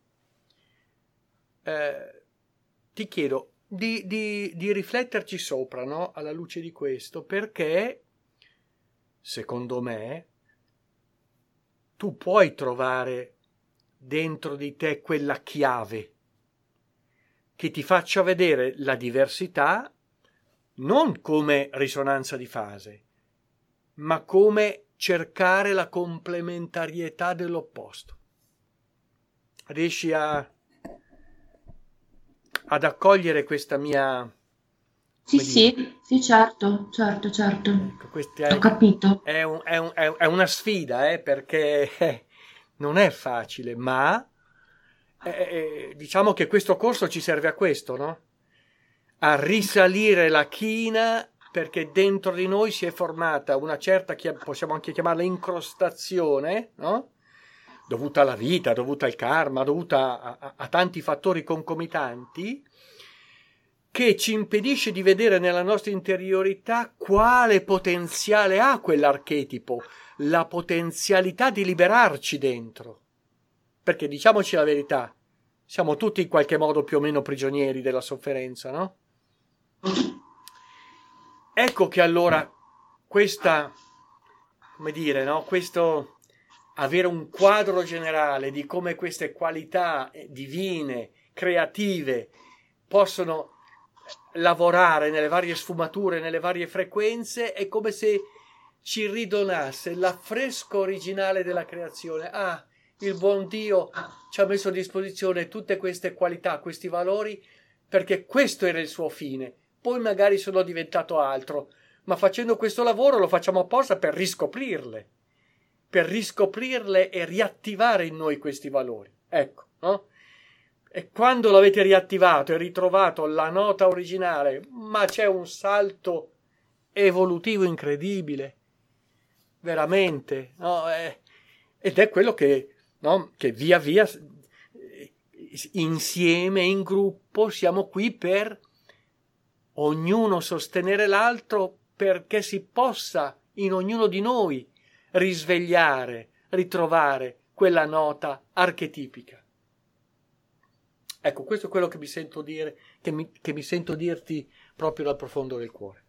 eh, ti chiedo di, di, di rifletterci sopra, no? Alla luce di questo, perché, secondo me, tu puoi trovare dentro di te quella chiave che ti faccia vedere la diversità non come risonanza di fase, ma come cercare la complementarietà dell'opposto. Riesci a, ad accogliere questa mia... Sì, sì, sì, certo, certo, certo. È, Ho capito. È, un, è, un, è una sfida, eh, perché eh, non è facile, ma eh, eh, diciamo che questo corso ci serve a questo, no? A risalire la china, perché dentro di noi si è formata una certa, possiamo anche chiamarla incrostazione, no? Dovuta alla vita, dovuta al karma, dovuta a, a, a tanti fattori concomitanti, che ci impedisce di vedere nella nostra interiorità quale potenziale ha quell'archetipo, la potenzialità di liberarci dentro. Perché diciamoci la verità, siamo tutti in qualche modo più o meno prigionieri della sofferenza, no? Ecco che allora questa, come dire, no? Questo avere un quadro generale di come queste qualità divine, creative, possono lavorare nelle varie sfumature, nelle varie frequenze, è come se ci ridonasse l'affresco originale della creazione. Ah, il buon Dio ci ha messo a disposizione tutte queste qualità, questi valori, perché questo era il suo fine. Poi magari sono diventato altro, ma facendo questo lavoro lo facciamo apposta per riscoprirle, per riscoprirle e riattivare in noi questi valori. Ecco, no? E quando l'avete riattivato e ritrovato la nota originale, ma c'è un salto evolutivo incredibile, veramente, no? Eh, ed è quello che, no? Che via via, insieme, in gruppo, siamo qui per ognuno sostenere l'altro, perché si possa in ognuno di noi risvegliare, ritrovare quella nota archetipica. Ecco, questo è quello che mi sento dire, che mi, che mi sento dirti proprio dal profondo del cuore.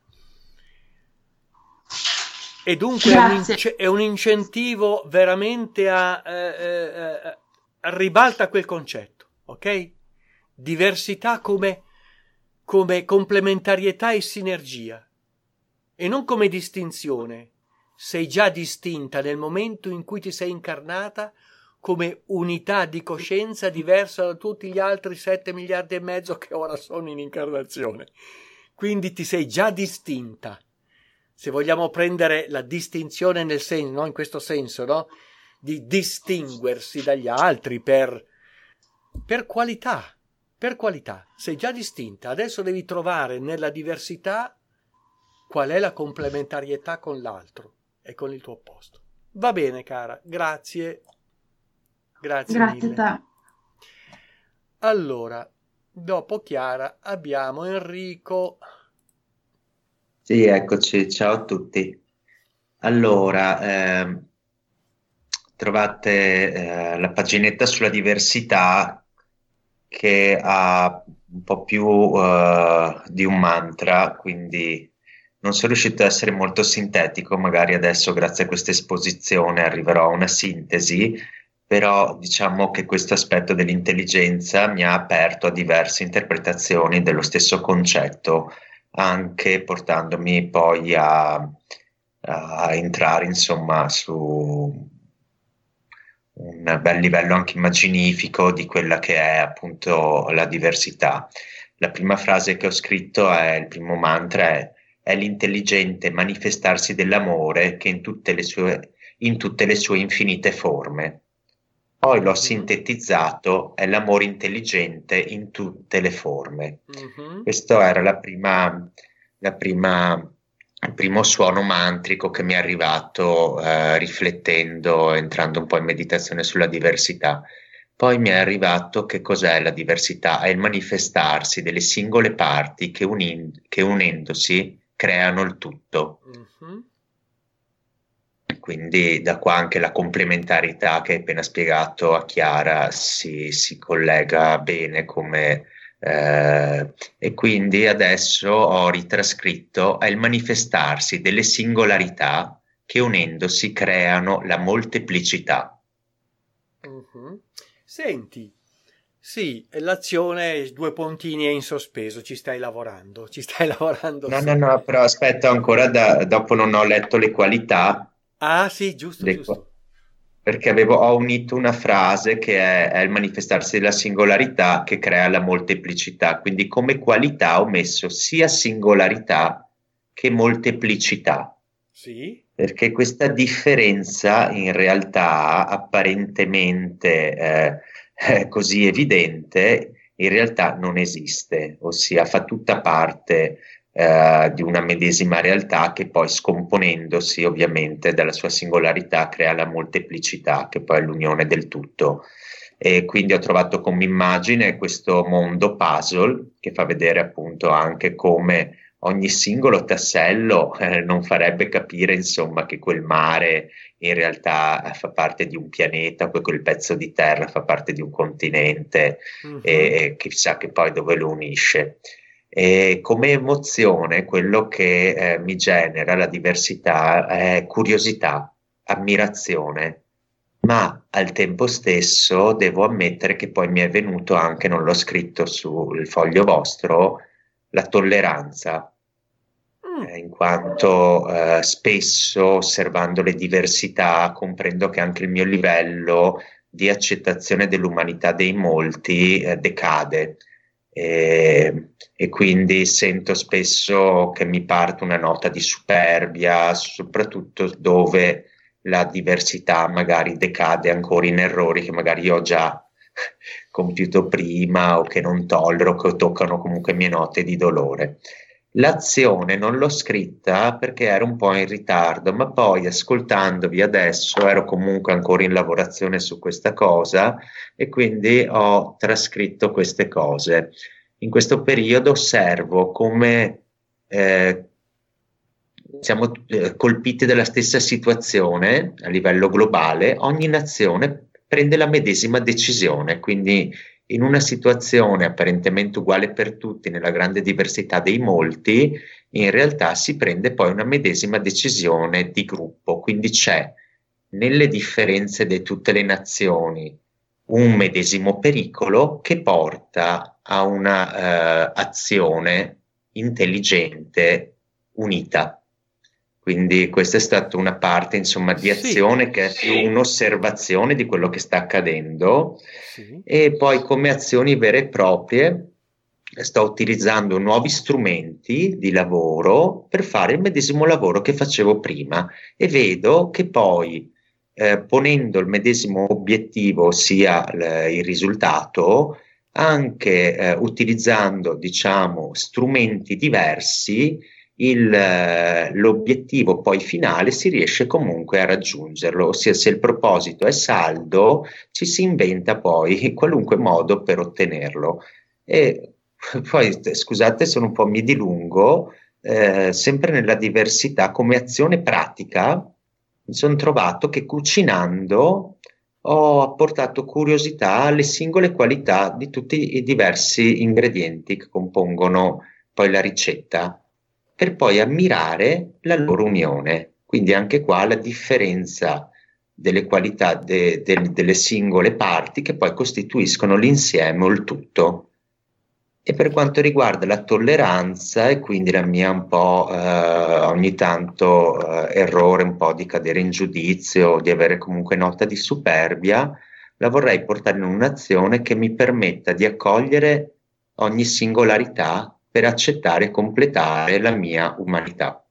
E dunque è un, è un incentivo veramente a, eh, eh, a ribalta quel concetto, ok? Diversità come, come complementarietà e sinergia, e non come distinzione. Sei già distinta nel momento in cui ti sei incarnata come unità di coscienza diversa da tutti gli altri sette miliardi e mezzo che ora sono in incarnazione. Quindi ti sei già distinta. Se vogliamo prendere la distinzione nel senso, no? In questo senso, no? Di distinguersi dagli altri per, per qualità, per qualità. Sei già distinta. Adesso devi trovare nella diversità qual è la complementarietà con l'altro e con il tuo opposto. Va bene, cara. Grazie. Grazie, Grazie mille. a te. Allora, dopo Chiara abbiamo Enrico. Sì, eccoci, ciao a tutti. Allora, ehm, trovate eh, la paginetta sulla diversità che ha un po' più eh, di un mantra, quindi non sono riuscito ad essere molto sintetico, magari adesso grazie a questa esposizione arriverò a una sintesi, però diciamo che questo aspetto dell'intelligenza mi ha aperto a diverse interpretazioni dello stesso concetto, anche portandomi poi a, a entrare insomma su un bel livello anche immaginifico di quella che è appunto la diversità. La prima frase che ho scritto è, il primo mantra è, è l'intelligente manifestarsi dell'amore che in tutte le sue, in tutte le sue infinite forme. Poi l'ho sintetizzato, è l'amore intelligente in tutte le forme. Mm-hmm. Questa era la prima, la prima il primo suono mantrico che mi è arrivato eh, riflettendo, entrando un po' in meditazione sulla diversità. Poi mi è arrivato che cos'è la diversità? È il manifestarsi delle singole parti che, uni- che unendosi creano il tutto. Mhm. Quindi da qua anche la complementarità che hai appena spiegato a Chiara si, si collega bene come... eh, e quindi adesso ho ritrascritto è il manifestarsi delle singolarità che unendosi creano la molteplicità. Mhm. Senti, sì, l'azione, due puntini è in sospeso, ci stai lavorando, ci stai lavorando. No, Sì. no, no, però aspetta ancora, da, dopo non ho letto le qualità, Ah, sì, giusto, le giusto. qua- perché avevo, ho unito una frase che è, è il manifestarsi della singolarità che crea la molteplicità, quindi come qualità ho messo sia singolarità che molteplicità, Sì, perché questa differenza in realtà apparentemente eh, eh, così evidente, in realtà non esiste, ossia fa tutta parte eh, di una medesima realtà che poi scomponendosi ovviamente dalla sua singolarità crea la molteplicità, che poi è l'unione del tutto. E quindi ho trovato come immagine questo mondo puzzle che fa vedere appunto anche come ogni singolo tassello eh, non farebbe capire insomma che quel mare in realtà fa parte di un pianeta, poi quel pezzo di terra fa parte di un continente mhm, e, e chissà che poi dove lo unisce. E come emozione quello che eh, mi genera la diversità è curiosità, ammirazione, ma al tempo stesso devo ammettere che poi mi è venuto anche, non l'ho scritto sul foglio vostro, la tolleranza, mm, eh, in quanto eh, spesso osservando le diversità comprendo che anche il mio livello di accettazione dell'umanità dei molti eh, decade. E, e quindi sento spesso che mi parte una nota di superbia, soprattutto dove la diversità magari decade ancora in errori che magari io ho già compiuto prima o che non tollero, che toccano comunque mie note di dolore. L'azione non l'ho scritta perché ero un po' in ritardo, ma poi ascoltandovi adesso ero comunque ancora in lavorazione su questa cosa e quindi ho trascritto queste cose. In questo periodo osservo come eh, siamo eh, colpiti dalla stessa situazione a livello globale, ogni nazione prende la medesima decisione, quindi in una situazione apparentemente uguale per tutti, nella grande diversità dei molti, in realtà si prende poi una medesima decisione di gruppo, quindi c'è nelle differenze di tutte le nazioni un medesimo pericolo che porta a una eh, azione intelligente unita. Quindi questa è stata una parte, insomma, di sì, azione che è più un'osservazione di quello che sta accadendo sì, e poi come azioni vere e proprie sto utilizzando nuovi strumenti di lavoro per fare il medesimo lavoro che facevo prima e vedo che poi eh, ponendo il medesimo obiettivo, ossia l- il risultato, anche eh, utilizzando, diciamo, strumenti diversi, il, eh, l'obiettivo poi finale si riesce comunque a raggiungerlo, ossia se il proposito è saldo, ci si inventa poi qualunque modo per ottenerlo. E poi, scusate se un po' mi dilungo, eh, sempre nella diversità come azione pratica, mi sono trovato che cucinando ho apportato curiosità alle singole qualità di tutti i diversi ingredienti che compongono poi la ricetta, per poi ammirare la loro unione. Quindi anche qua la differenza delle qualità de, de, delle singole parti che poi costituiscono l'insieme o il tutto. E per quanto riguarda la tolleranza e quindi la mia un po' eh, ogni tanto eh, errore, un po' di cadere in giudizio, di avere comunque nota di superbia, la vorrei portare in un'azione che mi permetta di accogliere ogni singolarità per accettare e completare la mia umanità.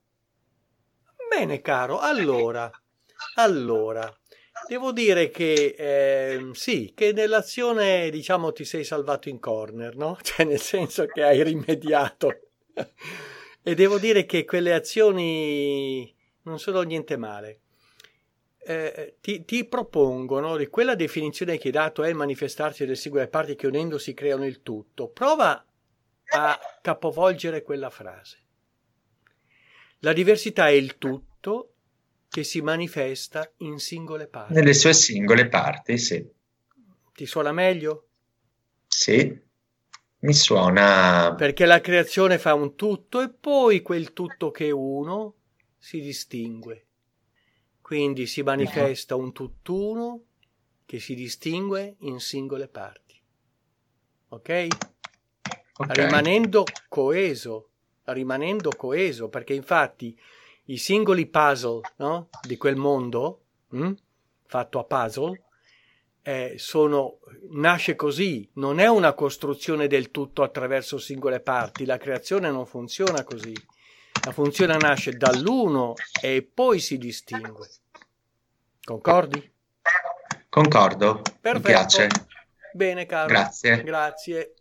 bene caro, allora, allora, devo dire che ehm, sì, che nell'azione, diciamo, ti sei salvato in corner, no? Cioè nel senso che hai rimediato. E devo dire che quelle azioni non sono niente male. Eh, ti, ti propongono di quella definizione che hai dato è il manifestarsi delle singole parti che unendosi creano il tutto. Prova a capovolgere quella frase. La diversità è il tutto che si manifesta in singole parti. Nelle sue singole parti, sì. Ti suona meglio? Sì, mi suona... Perché la creazione fa un tutto e poi quel tutto che è uno si distingue. Quindi si manifesta un tutt'uno che si distingue in singole parti. Ok? Okay. Rimanendo coeso, rimanendo coeso, perché infatti i singoli puzzle, no, di quel mondo, mh, fatto a puzzle, eh, sono, nasce così, non è una costruzione del tutto attraverso singole parti, la creazione non funziona così. La funzione nasce dall'uno e poi si distingue. Concordi? Concordo. Perfetto. Mi piace. Bene, caro. Grazie. Grazie.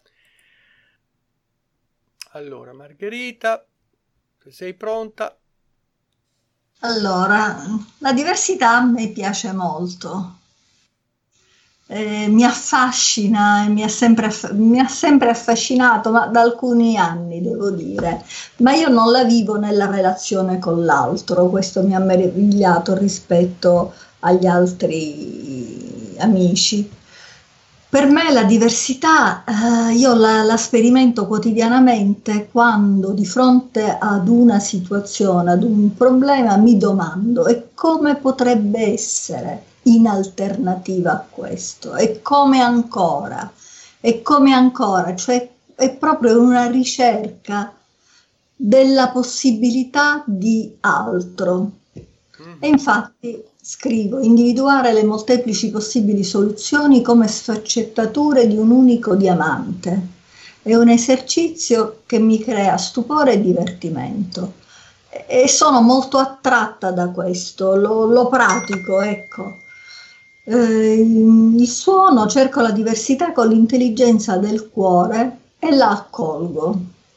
Allora, Margherita, se sei pronta. Allora, la diversità a me piace molto. Eh, mi affascina e mi ha sempre, mi ha sempre affascinato, ma da alcuni anni devo dire, ma io non la vivo nella relazione con l'altro, questo mi ha meravigliato rispetto agli altri amici. Per me la diversità eh, io la, la sperimento quotidianamente quando di fronte ad una situazione, ad un problema mi domando e come potrebbe essere in alternativa a questo, e come ancora, e come ancora, cioè è proprio una ricerca della possibilità di altro. E infatti scrivo, individuare le molteplici possibili soluzioni come sfaccettature di un unico diamante. È un esercizio che mi crea stupore e divertimento. E sono molto attratta da questo, lo, lo pratico, ecco. Eh, il suono, cerco la diversità con l'intelligenza del cuore e la accolgo.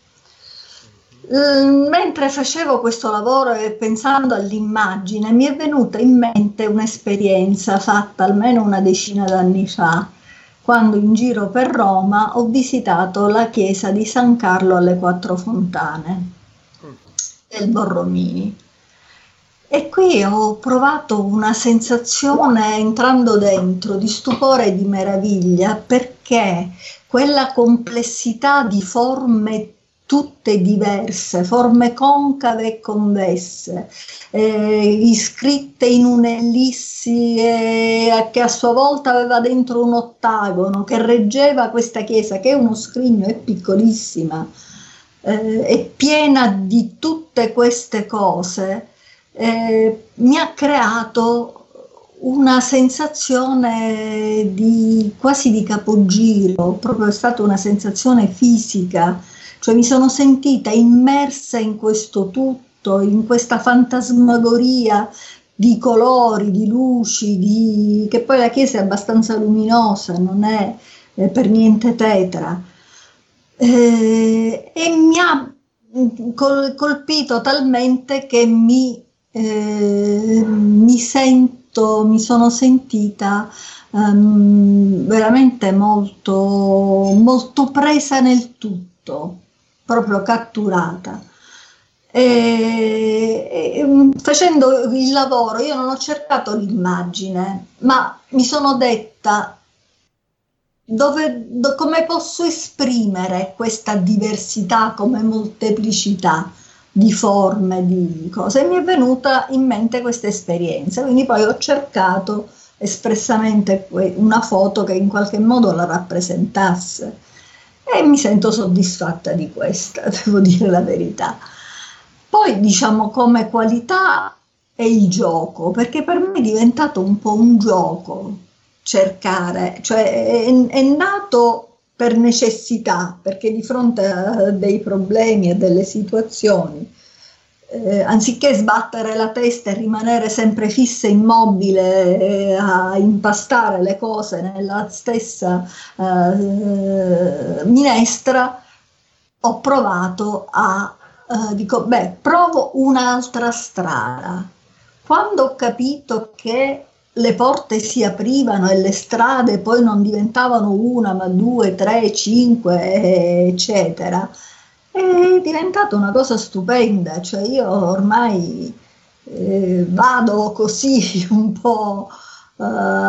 Eh, mentre facevo questo lavoro e pensando all'immagine, mi è venuta in mente un'esperienza fatta almeno una decina d'anni fa, quando in giro per Roma ho visitato la chiesa di San Carlo alle Quattro Fontane del Borromini. E qui ho provato una sensazione, entrando dentro, di stupore e di meraviglia, perché quella complessità di forme tutte diverse, forme concave e convesse, eh, iscritte in un'ellissi eh, che a sua volta aveva dentro un ottagono, che reggeva questa chiesa, che è uno scrigno, è piccolissima, eh, è piena di tutte queste cose. Eh, mi ha creato una sensazione di quasi di capogiro, proprio è stata una sensazione fisica, cioè mi sono sentita immersa in questo tutto, in questa fantasmagoria di colori, di luci, di... che poi la chiesa è abbastanza luminosa, non è eh, per niente tetra, eh, e mi ha col- colpito talmente che mi Eh, mi sento, mi sono sentita um, veramente molto, molto presa nel tutto, proprio catturata. E, e, facendo il lavoro io non ho cercato l'immagine, ma mi sono detta dove, do, come posso esprimere questa diversità, come molteplicità di forme, di cose, e mi è venuta in mente questa esperienza, quindi poi ho cercato espressamente una foto che in qualche modo la rappresentasse e mi sento soddisfatta di questa, devo dire la verità. Poi diciamo come qualità è il gioco, perché per me è diventato un po' un gioco cercare, cioè è, è nato per necessità, perché di fronte a dei problemi e delle situazioni, eh, anziché sbattere la testa e rimanere sempre fissa immobile eh, a impastare le cose nella stessa eh, minestra, ho provato a eh, dico, beh, provo un'altra strada. Quando ho capito che le porte si aprivano e le strade poi non diventavano una, ma due, tre, cinque, eccetera, è diventata una cosa stupenda. Cioè io ormai eh, vado così un po' eh,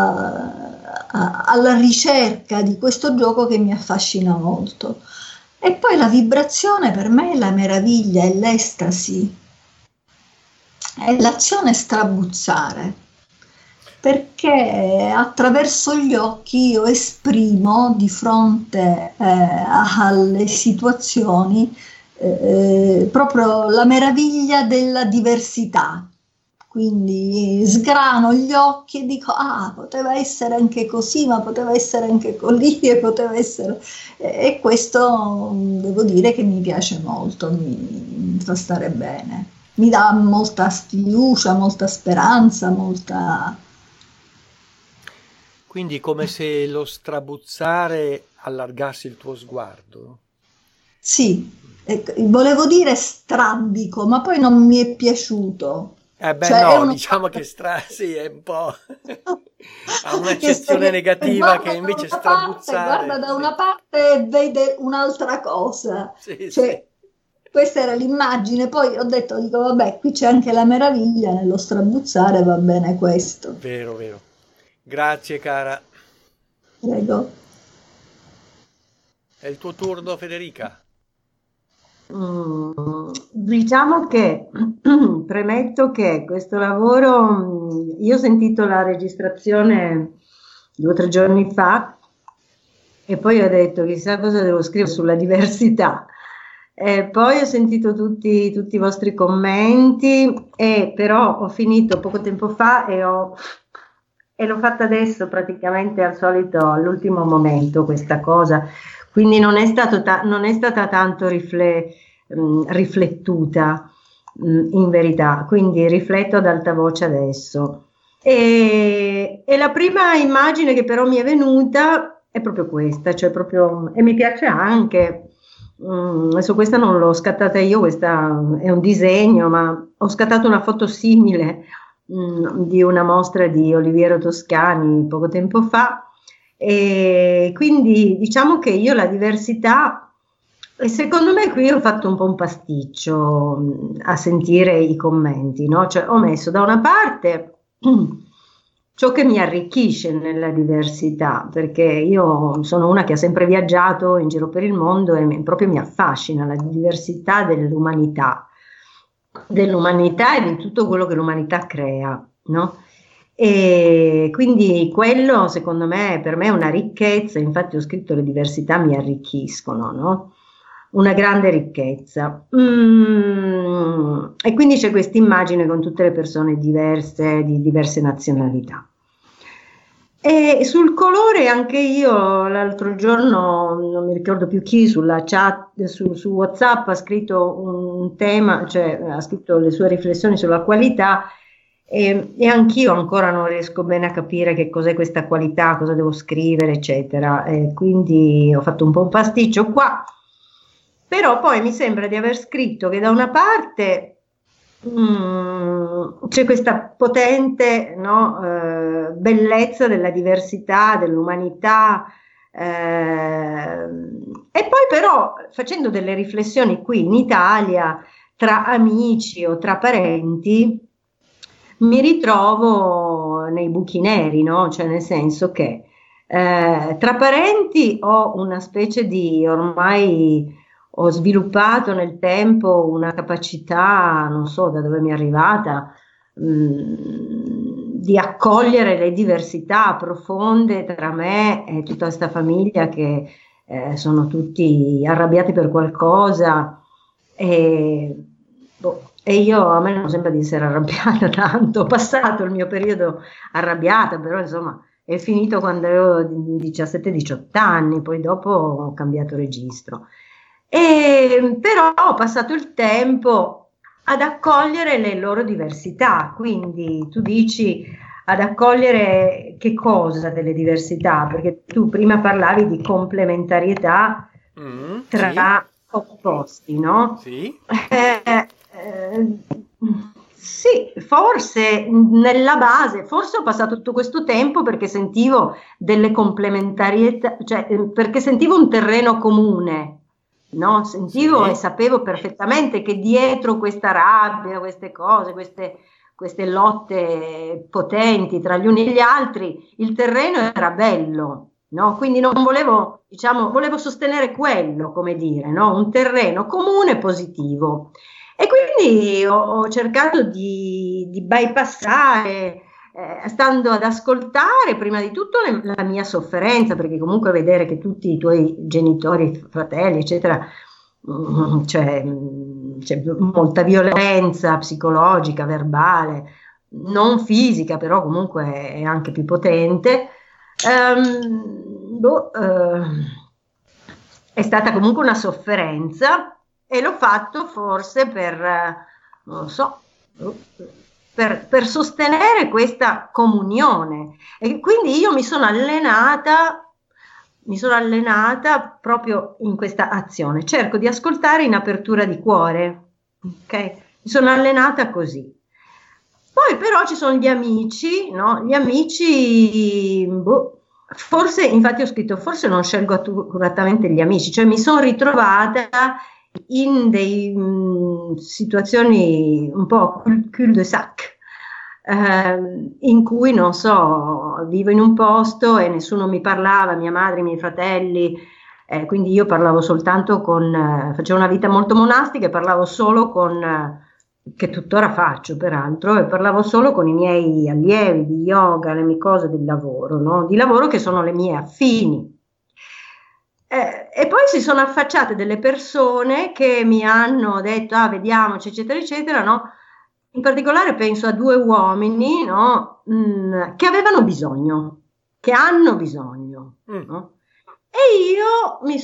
alla ricerca di questo gioco che mi affascina molto. E poi la vibrazione per me è la meraviglia, è l'estasi, è l'azione strabuzzare. Perché attraverso gli occhi io esprimo di fronte eh, alle situazioni eh, proprio la meraviglia della diversità. Quindi sgrano gli occhi e dico, ah, poteva essere anche così, ma poteva essere anche così, e poteva essere... E questo devo dire che mi piace molto, mi, mi fa stare bene. Mi dà molta fiducia, molta speranza, molta... Quindi come se lo strabuzzare allargasse il tuo sguardo? Sì, ecco, volevo dire strabico, ma poi non mi è piaciuto. Eh beh Cioè, no, è uno... diciamo che stra... sì, è un po'... ha un'accezione negativa che invece strabuzzare... Parte, guarda da una parte e vede un'altra cosa. Sì, cioè, sì. Questa era l'immagine, poi ho detto, dico, vabbè, qui c'è anche la meraviglia, nello strabuzzare va bene questo. Vero, vero. Grazie cara. Prego. È il tuo turno, Federica. Mm, diciamo che premetto che questo lavoro, io ho sentito la registrazione due o tre giorni fa e poi ho detto chissà cosa devo scrivere sulla diversità. E poi ho sentito tutti, tutti i vostri commenti, e però ho finito poco tempo fa e ho... E l'ho fatta adesso praticamente al solito, all'ultimo momento questa cosa, quindi non è, stato ta- non è stata tanto rifle- mh, riflettuta mh, in verità, quindi rifletto ad alta voce adesso. E, e la prima immagine che però mi è venuta è proprio questa, cioè proprio, e mi piace anche, mh, adesso questa non l'ho scattata io, questa è un disegno, ma ho scattato una foto simile di una mostra di Oliviero Toscani poco tempo fa, e quindi diciamo che io la diversità, e secondo me qui ho fatto un po' un pasticcio a sentire i commenti, no? Cioè ho messo da una parte ciò che mi arricchisce nella diversità, perché io sono una che ha sempre viaggiato in giro per il mondo e proprio mi affascina la diversità dell'umanità dell'umanità e di tutto quello che l'umanità crea, no? E quindi quello secondo me, per me è una ricchezza, infatti ho scritto le diversità mi arricchiscono, no? Una grande ricchezza. Mm, e quindi c'è questa immagine con tutte le persone diverse, di diverse nazionalità. E sul colore anche io l'altro giorno, non mi ricordo più chi, sulla chat, su, su WhatsApp ha scritto un tema, cioè ha scritto le sue riflessioni sulla qualità, e, e anch'io ancora non riesco bene a capire che cos'è questa qualità, cosa devo scrivere, eccetera. E quindi ho fatto un po' un pasticcio qua, però poi mi sembra di aver scritto che da una parte Mm, c'è questa potente, no, eh, bellezza della diversità, dell'umanità, eh, e poi però facendo delle riflessioni qui in Italia tra amici o tra parenti mi ritrovo nei buchi neri, no? Cioè nel senso che eh, tra parenti ho una specie di ormai ho sviluppato nel tempo una capacità, non so da dove mi è arrivata, mh, di accogliere le diversità profonde tra me e tutta questa famiglia che eh, sono tutti arrabbiati per qualcosa, e, boh, e io a me non sembra di essere arrabbiata tanto, ho passato il mio periodo arrabbiata, però insomma è finito quando avevo diciassette diciotto anni, poi dopo ho cambiato registro. E però ho passato il tempo ad accogliere le loro diversità, quindi tu dici ad accogliere che cosa delle diversità, perché tu prima parlavi di complementarietà mm, tra, opposti, no? Sì. Eh, eh, sì, forse nella base, forse ho passato tutto questo tempo perché sentivo delle complementarietà, cioè perché sentivo un terreno comune, no? Sentivo Sì. e sapevo perfettamente che dietro questa rabbia, queste cose, queste, queste lotte potenti tra gli uni e gli altri, il terreno era bello, no? Quindi non volevo, diciamo, volevo sostenere quello, come dire, no? Un terreno comune positivo. E quindi ho, ho cercato di, di bypassare, eh, stando ad ascoltare prima di tutto le, la mia sofferenza, perché comunque vedere che tutti i tuoi genitori, fratelli, eccetera, mm, c'è, c'è molta violenza psicologica, verbale, non fisica, però comunque è anche più potente. Um, boh, uh, è stata comunque una sofferenza. E l'ho fatto forse per, non lo so, per, per sostenere questa comunione. E quindi io mi sono allenata, mi sono allenata proprio in questa azione. Cerco di ascoltare in apertura di cuore, ok? Mi sono allenata così. Poi però ci sono gli amici, no? Gli amici, boh, forse, infatti ho scritto, forse non scelgo accuratamente gli amici, cioè mi sono ritrovata in dei mh, situazioni un po' cul-de-sac, eh, in cui, non so, vivo in un posto e nessuno mi parlava, mia madre, i miei fratelli, eh, quindi io parlavo soltanto con, eh, facevo una vita molto monastica e parlavo solo con, eh, che tuttora faccio peraltro, e parlavo solo con i miei allievi di yoga, le mie cose del lavoro, no? Di lavoro che sono le mie affini. Eh, e poi si sono affacciate delle persone che mi hanno detto, ah, vediamoci, eccetera, eccetera, no? In particolare penso a due uomini, no? Mm, che avevano bisogno, che hanno bisogno, mm. no? E io mi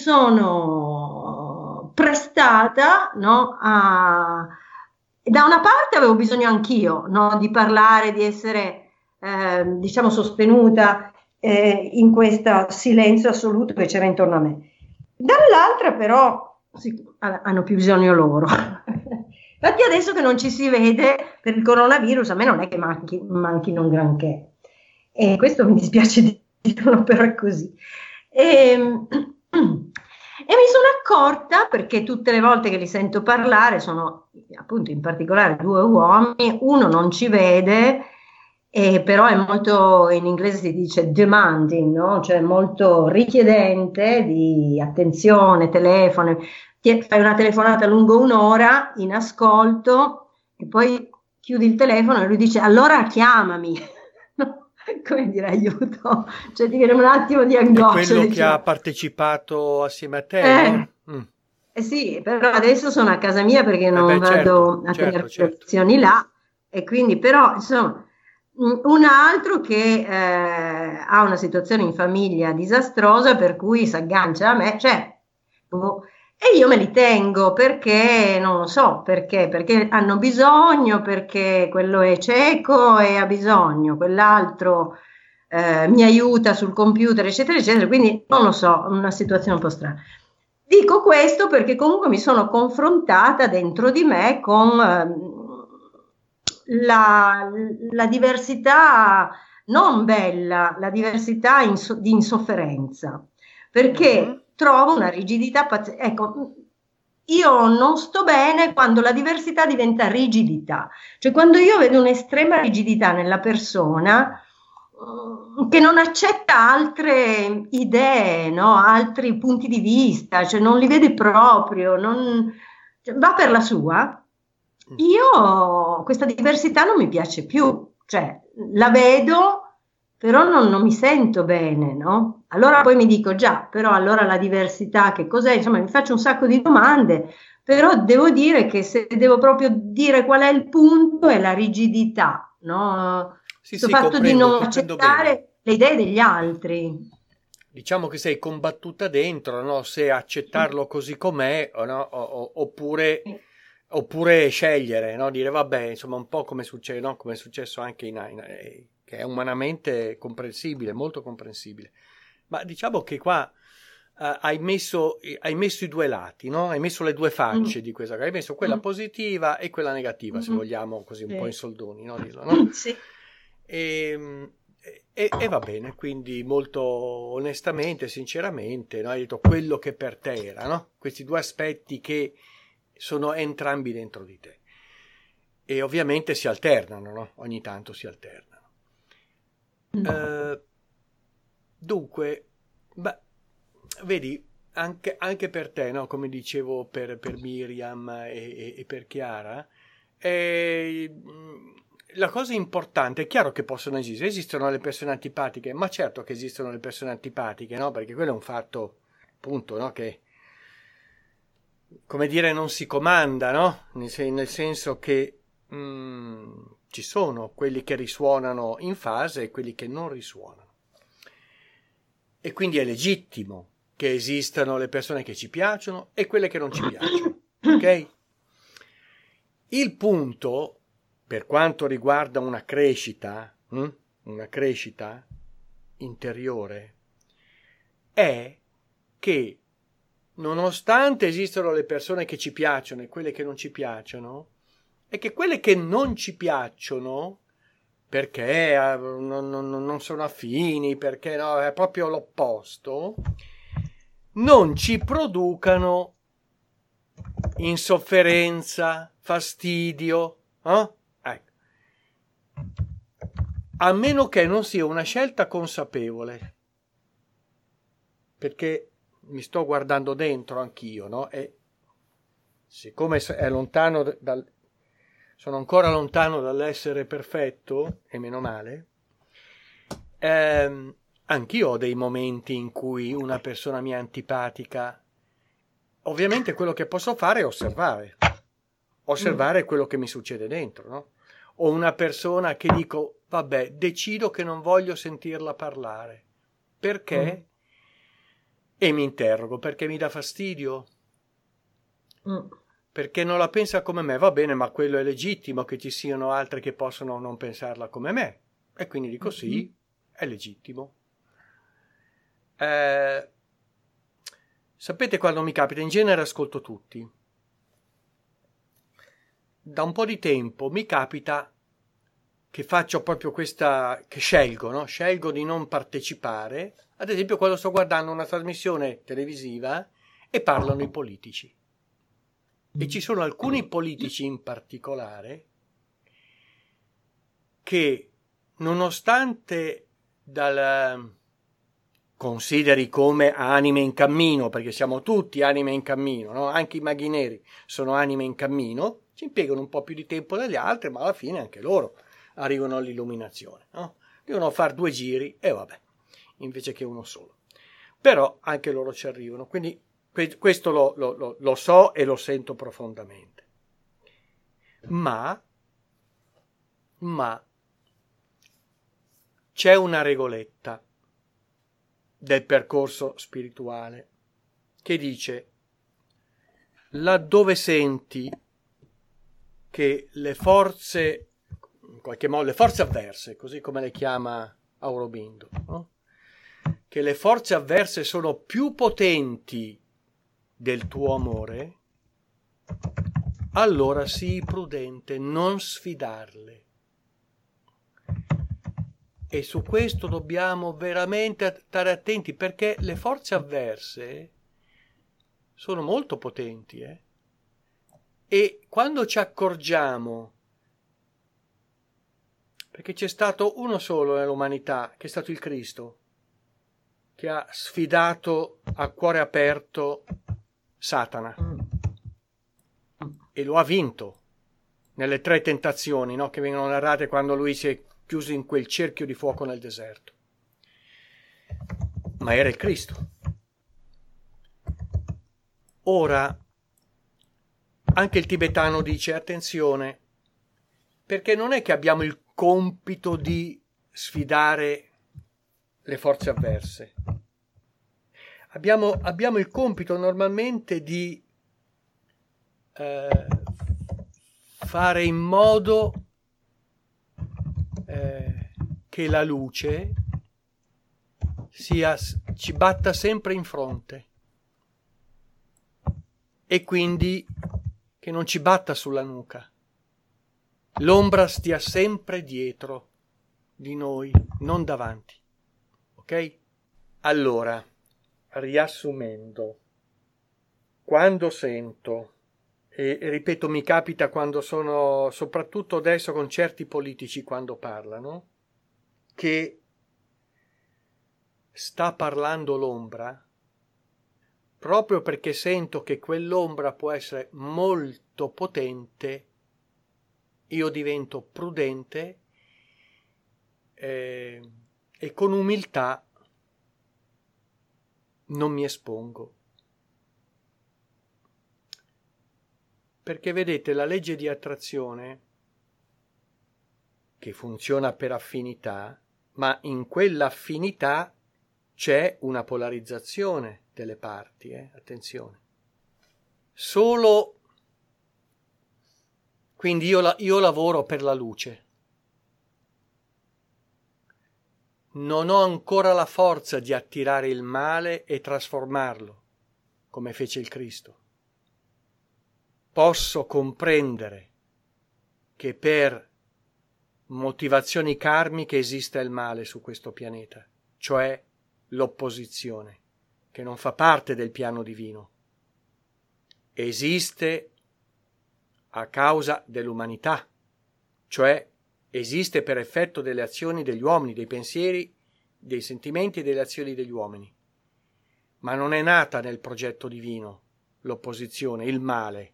sono prestata, no? A... Da una parte avevo bisogno anch'io, no? Di parlare, di essere, eh, diciamo, sostenuta Eh, in questo silenzio assoluto che c'era intorno a me. Dall'altra però sì, hanno più bisogno loro. Infatti adesso che non ci si vede per il coronavirus, a me non è che manchi, manchino un granché. E questo mi dispiace dirlo, però è così. E, e mi sono accorta, perché tutte le volte che li sento parlare, sono appunto in particolare due uomini, uno non ci vede, Eh, però è molto, in inglese si dice demanding, no? Cioè molto richiedente di attenzione, telefono, fai una telefonata lungo un'ora in ascolto e poi chiudi il telefono e lui dice allora chiamami, no? Come dire aiuto, cioè ti viene un attimo di angoscia. È quello dice, che ha partecipato assieme a te, eh, no? Mm. Eh sì, però adesso sono a casa mia perché non eh beh, vado certo, a certo, tenere certo. lezioni là e quindi però insomma un altro che eh, ha una situazione in famiglia disastrosa per cui si aggancia a me, cioè, boh, e io me li tengo perché, non lo so, perché, perché hanno bisogno, perché quello è cieco e ha bisogno, quell'altro eh, mi aiuta sul computer, eccetera, eccetera, quindi non lo so, una situazione un po' strana. Dico questo perché comunque mi sono confrontata dentro di me con... Eh, La, la diversità non bella, la diversità in, di insofferenza, perché mm-hmm. trovo una rigidità pazzesca. Ecco, io non sto bene quando la diversità diventa rigidità, cioè quando io vedo un'estrema rigidità nella persona che non accetta altre idee, no? Altri punti di vista, cioè non li vede proprio, non, cioè, va per la sua. Io questa diversità non mi piace più, cioè la vedo, però non, non mi sento bene, no? Allora poi mi dico già, però allora la diversità che cos'è? Insomma, mi faccio un sacco di domande, però devo dire che se devo proprio dire qual è il punto è la rigidità, no? Sì, Questo sì, fatto di non accettare bene. le idee degli altri. Diciamo che sei combattuta dentro, no? Se accettarlo così com'è, no? o, o, oppure... Oppure scegliere, no? Dire vabbè, insomma, un po' come succede, no? Come è successo anche in Aina, eh, che è umanamente comprensibile, molto comprensibile. Ma diciamo che qua uh, hai, messo, hai messo i due lati, no? Hai messo le due facce mm. di questa cosa, hai messo quella mm. positiva e quella negativa, mm-hmm. se vogliamo così un sì. po' in soldoni, no? Dirlo, no? Sì. E, e, e va bene, quindi molto onestamente, sinceramente, no? Hai detto quello che per te era, no? Questi due aspetti che sono entrambi dentro di te. E ovviamente si alternano, no? Ogni tanto si alternano. Mm. Uh, dunque, beh, vedi, anche, anche per te, no? Come dicevo per, per Miriam e, e, e per Chiara, eh, la cosa importante, è chiaro che possono esistere, esistono le persone antipatiche, ma certo che esistono le persone antipatiche, no? Perché quello è un fatto, appunto, no? Che, come dire, non si comanda, no? Nel, nel senso che mm, ci sono quelli che risuonano in fase e quelli che non risuonano. E quindi è legittimo che esistano le persone che ci piacciono e quelle che non ci piacciono, ok? Il punto, per quanto riguarda una crescita, hm? una crescita interiore, è che nonostante esistano le persone che ci piacciono e quelle che non ci piacciono, è che quelle che non ci piacciono, perché eh, non, non, non sono affini, perché no, è proprio l'opposto, non ci producano insofferenza, fastidio, eh? Ecco. A meno che non sia una scelta consapevole, perché mi sto guardando dentro anch'io, no? E siccome è lontano dal, sono ancora lontano dall'essere perfetto, e meno male, ehm, anch'io ho dei momenti in cui una persona mi è antipatica. Ovviamente quello che posso fare è osservare, osservare mm. quello che mi succede dentro, no? O una persona che dico, vabbè, decido che non voglio sentirla parlare. Perché? Mm. E mi interrogo, perché mi dà fastidio? Mm. Perché non la pensa come me? Va bene, ma quello è legittimo che ci siano altre che possono non pensarla come me. E quindi dico mm-hmm. sì, è legittimo. Eh, sapete quando mi capita? In genere ascolto tutti. Da un po' di tempo mi capita che faccio proprio questa, che scelgo, no? Scelgo di non partecipare, ad esempio quando sto guardando una trasmissione televisiva e parlano i politici. E ci sono alcuni politici in particolare che, nonostante dal consideri come anime in cammino, perché siamo tutti anime in cammino, no? Anche i maghi neri sono anime in cammino, ci impiegano un po' più di tempo degli altri, ma alla fine anche loro arrivano all'illuminazione, no? Devono fare due giri e vabbè, invece che uno solo. Però anche loro ci arrivano, quindi questo lo, lo, lo so e lo sento profondamente. Ma, ma c'è una regoletta del percorso spirituale che dice: laddove senti che le forze, in qualche modo le forze avverse, così come le chiama Aurobindo, no? Che le forze avverse sono più potenti del tuo amore, allora sii prudente, non sfidarle. E su questo dobbiamo veramente stare attenti, perché le forze avverse sono molto potenti, eh? E quando ci accorgiamo, perché c'è stato uno solo nell'umanità, che è stato il Cristo, che ha sfidato a cuore aperto Satana e lo ha vinto nelle tre tentazioni, no? Che vengono narrate quando lui si è chiuso in quel cerchio di fuoco nel deserto. Ma era il Cristo. Ora anche il tibetano dice: attenzione, perché non è che abbiamo il compito di sfidare le forze avverse. Abbiamo, abbiamo il compito normalmente di eh, fare in modo eh, che la luce sia, ci batta sempre in fronte. e quindi che non ci batta sulla nuca. L'ombra stia sempre dietro di noi, non davanti. Ok? Allora, riassumendo, quando sento, e ripeto, mi capita quando sono, soprattutto adesso con certi politici quando parlano, che sta parlando l'ombra, proprio perché sento che quell'ombra può essere molto potente, io divento prudente eh, e con umiltà non mi espongo. Perché vedete, la legge di attrazione, che funziona per affinità, ma in quell'affinità c'è una polarizzazione delle parti, eh? Attenzione. Solo, quindi io, la, io lavoro per la luce. Non ho ancora la forza di attirare il male e trasformarlo, come fece il Cristo. Posso comprendere che per motivazioni karmiche esiste il male su questo pianeta, cioè l'opposizione, che non fa parte del piano divino. Esiste a causa dell'umanità, cioè esiste per effetto delle azioni degli uomini, dei pensieri, dei sentimenti e delle azioni degli uomini. Ma non è nata nel progetto divino l'opposizione, il male.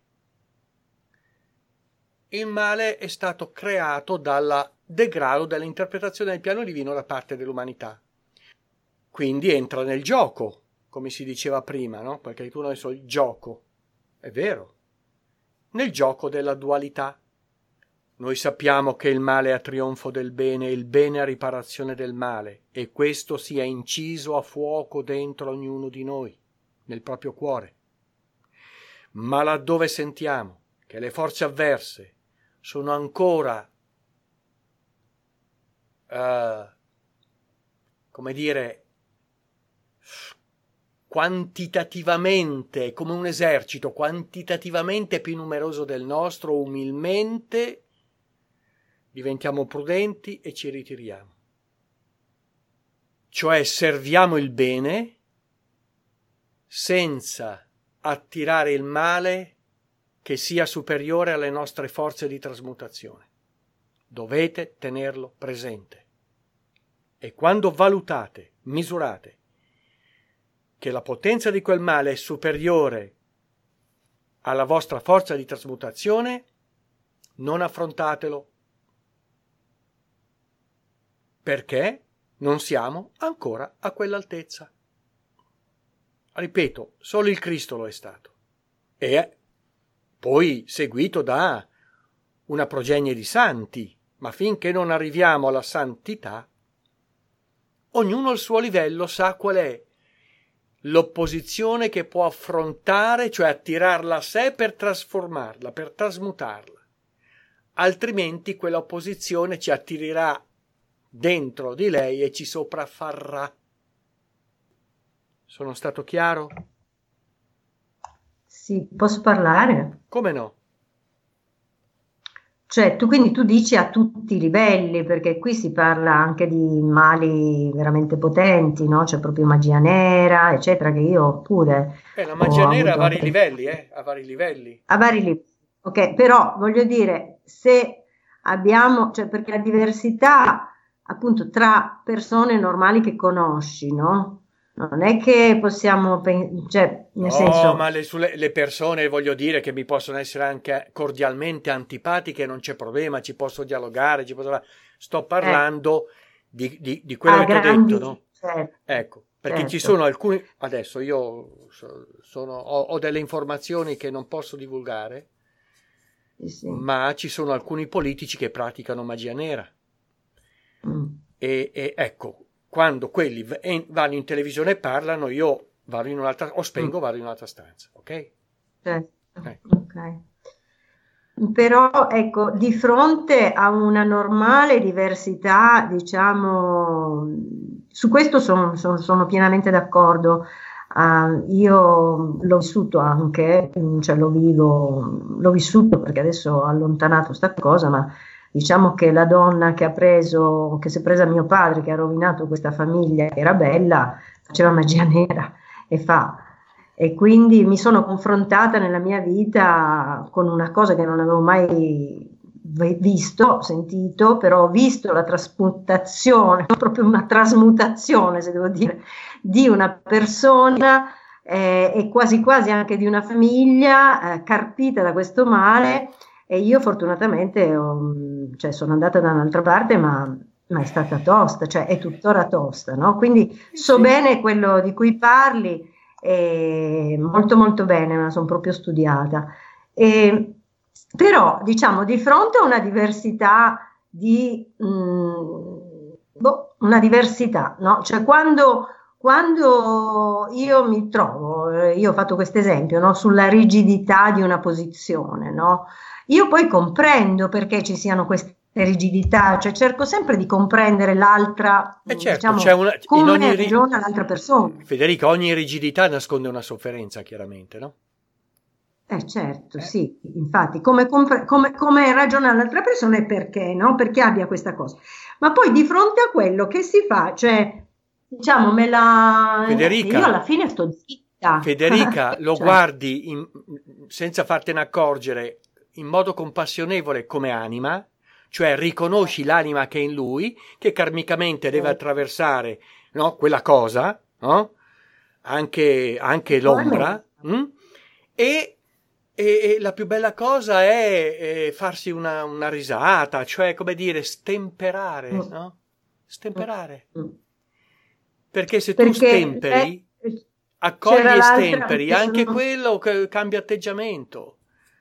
Il male è stato creato dal degrado dell'interpretazione del piano divino da parte dell'umanità. Quindi entra nel gioco, come si diceva prima, no? Perché tu non hai solo il gioco, è vero, nel gioco della dualità. Noi sappiamo che il male è a trionfo del bene e il bene a riparazione del male, e questo sia inciso a fuoco dentro ognuno di noi, nel proprio cuore. Ma laddove sentiamo che le forze avverse sono ancora, uh, come dire, quantitativamente, come un esercito, quantitativamente più numeroso del nostro, umilmente diventiamo prudenti e ci ritiriamo. Cioè serviamo il bene senza attirare il male che sia superiore alle nostre forze di trasmutazione. Dovete tenerlo presente. E quando valutate, misurate, che la potenza di quel male è superiore alla vostra forza di trasmutazione, non affrontatelo. Perché non siamo ancora a quell'altezza. Ripeto, solo il Cristo lo è stato. E poi seguito da una progenie di santi, ma finché non arriviamo alla santità, ognuno al suo livello sa qual è l'opposizione che può affrontare, cioè attirarla a sé per trasformarla, per trasmutarla. Altrimenti quell'opposizione ci attirerà dentro di lei e ci sopraffarrà. Sono stato chiaro? Sì, posso parlare? Come no? Cioè, tu quindi tu dici a tutti i livelli, perché qui si parla anche di mali veramente potenti, no? C'è proprio magia nera, eccetera, che io pure Eh, la magia ho nera a avuto vari anche- livelli, eh? A vari livelli. a vari livelli. Ok, però voglio dire, se abbiamo, cioè perché la diversità appunto tra persone normali che conosci, no? Non è che possiamo, pen- cioè, nel No, senso, ma le, sulle, le persone, voglio dire, che mi possono essere anche cordialmente antipatiche, non c'è problema, ci posso dialogare, ci posso... Sto parlando di, di, di quello a che ti ho grandi, detto, no? certo, Ecco, perché ci certo. sono alcuni... Adesso io so- sono, ho, ho delle informazioni che non posso divulgare, Sì, sì. ma ci sono alcuni politici che praticano magia nera. Mm. E, e ecco, quando quelli v- en- vanno in televisione e parlano, io vado in un'altra, o spengo, vado in un'altra stanza, ok? Certo, Ecco. ok. Però ecco, di fronte a una normale diversità, diciamo, su questo sono, sono- sono pienamente d'accordo. Uh, io l'ho vissuto anche, cioè lo vivo, l'ho vissuto perché adesso ho allontanato sta cosa, ma diciamo che la donna che ha preso, che si è presa mio padre, che ha rovinato questa famiglia che era bella, faceva magia nera e fa. E quindi mi sono confrontata nella mia vita con una cosa che non avevo mai visto, sentito, però ho visto la trasmutazione, proprio una trasmutazione, se devo dire, di una persona eh, e quasi quasi anche di una famiglia eh, carpita da questo male, e io fortunatamente ho, cioè, sono andata da un'altra parte, ma, ma è stata tosta, cioè è tuttora tosta, no? Quindi so sì. bene quello di cui parli, eh, molto molto bene, me la sono proprio studiata. E, però diciamo di fronte a una diversità di mh, boh, una diversità, no? Cioè quando, quando io mi trovo, eh, io ho fatto questo esempio, no? Sulla rigidità di una posizione, no? Io poi comprendo perché ci siano queste rigidità, cioè cerco sempre di comprendere l'altra, eh certo, diciamo, c'è una, come in ogni ragiona l'altra persona. Federica, ogni rigidità nasconde una sofferenza, chiaramente, no? Eh certo, eh. sì, infatti, come, come, come ragiona l'altra persona e perché, no? Perché abbia questa cosa. Ma poi di fronte a quello che si fa, cioè, diciamo, me la... Federica, io alla fine sto zitta. Federica, lo cioè. guardi in, senza fartene accorgere, in modo compassionevole come anima, cioè riconosci l'anima che è in lui, che karmicamente deve attraversare, no, quella cosa, no? Anche, anche l'ombra, mm? e, e, e la più bella cosa è, è farsi una, una risata, cioè, come dire, stemperare, mm. no? Stemperare. Mm. Perché se Perché tu stemperi, eh, accogli e stemperi, anche sono... quello che cambia atteggiamento.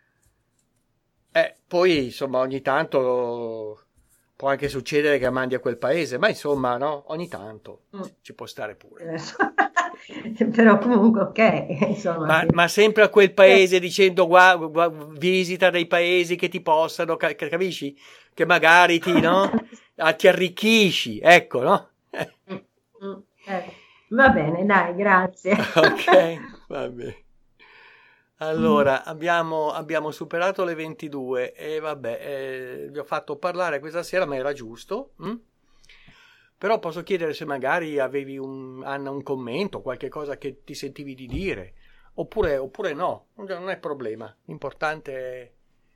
Eh, poi, insomma, ogni tanto può anche succedere che mandi a quel paese, ma insomma, no? Ogni tanto mm. ci può stare pure. Però comunque, ok, insomma. Ma, sì. ma sempre a quel paese eh. dicendo, guarda, guarda, visita dei paesi che ti possano, capisci? Che magari ti, no? ti arricchisci, ecco, no? mm. eh. Va bene, dai, grazie. Ok, va bene. Allora, abbiamo, abbiamo superato le ventidue e vabbè, eh, vi ho fatto parlare questa sera, ma era giusto. Hm? Però posso chiedere se magari avevi, un, Anna, un commento, qualche cosa che ti sentivi di dire, oppure, oppure no, non è problema, l'importante è,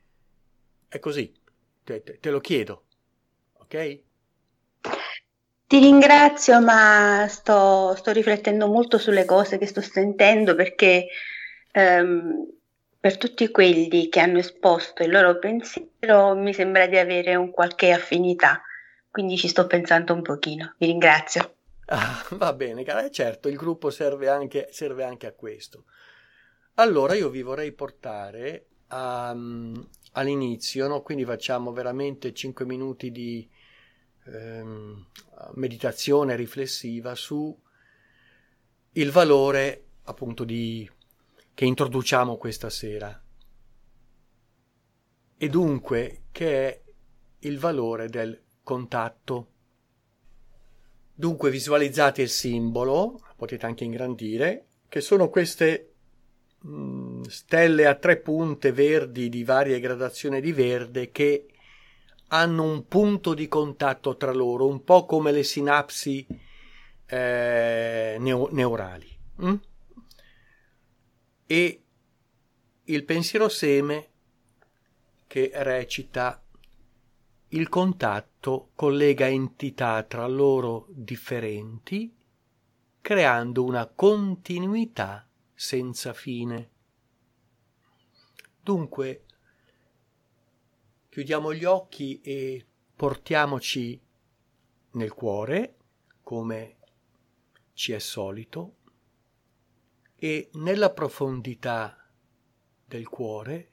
è così, te, te, te lo chiedo, ok? Ti ringrazio, ma sto, sto riflettendo molto sulle cose che sto sentendo, perché Um, per tutti quelli che hanno esposto il loro pensiero mi sembra di avere un qualche affinità, quindi ci sto pensando un pochino. Vi ringrazio. Ah, va bene, cara, certo, il gruppo serve anche, serve anche a questo. Allora io vi vorrei portare a, um, all'inizio, no? Quindi facciamo veramente cinque minuti di um, meditazione riflessiva su il valore appunto di che introduciamo questa sera, e dunque che è il valore del contatto. Dunque visualizzate il simbolo, potete anche ingrandire, che sono queste mh, stelle a tre punte verdi di varie gradazioni di verde che hanno un punto di contatto tra loro, un po' come le sinapsi eh, neo- neurali. Mm? E il pensiero seme che recita: il contatto collega entità tra loro differenti, creando una continuità senza fine. Dunque, chiudiamo gli occhi e portiamoci nel cuore, come ci è solito, e nella profondità del cuore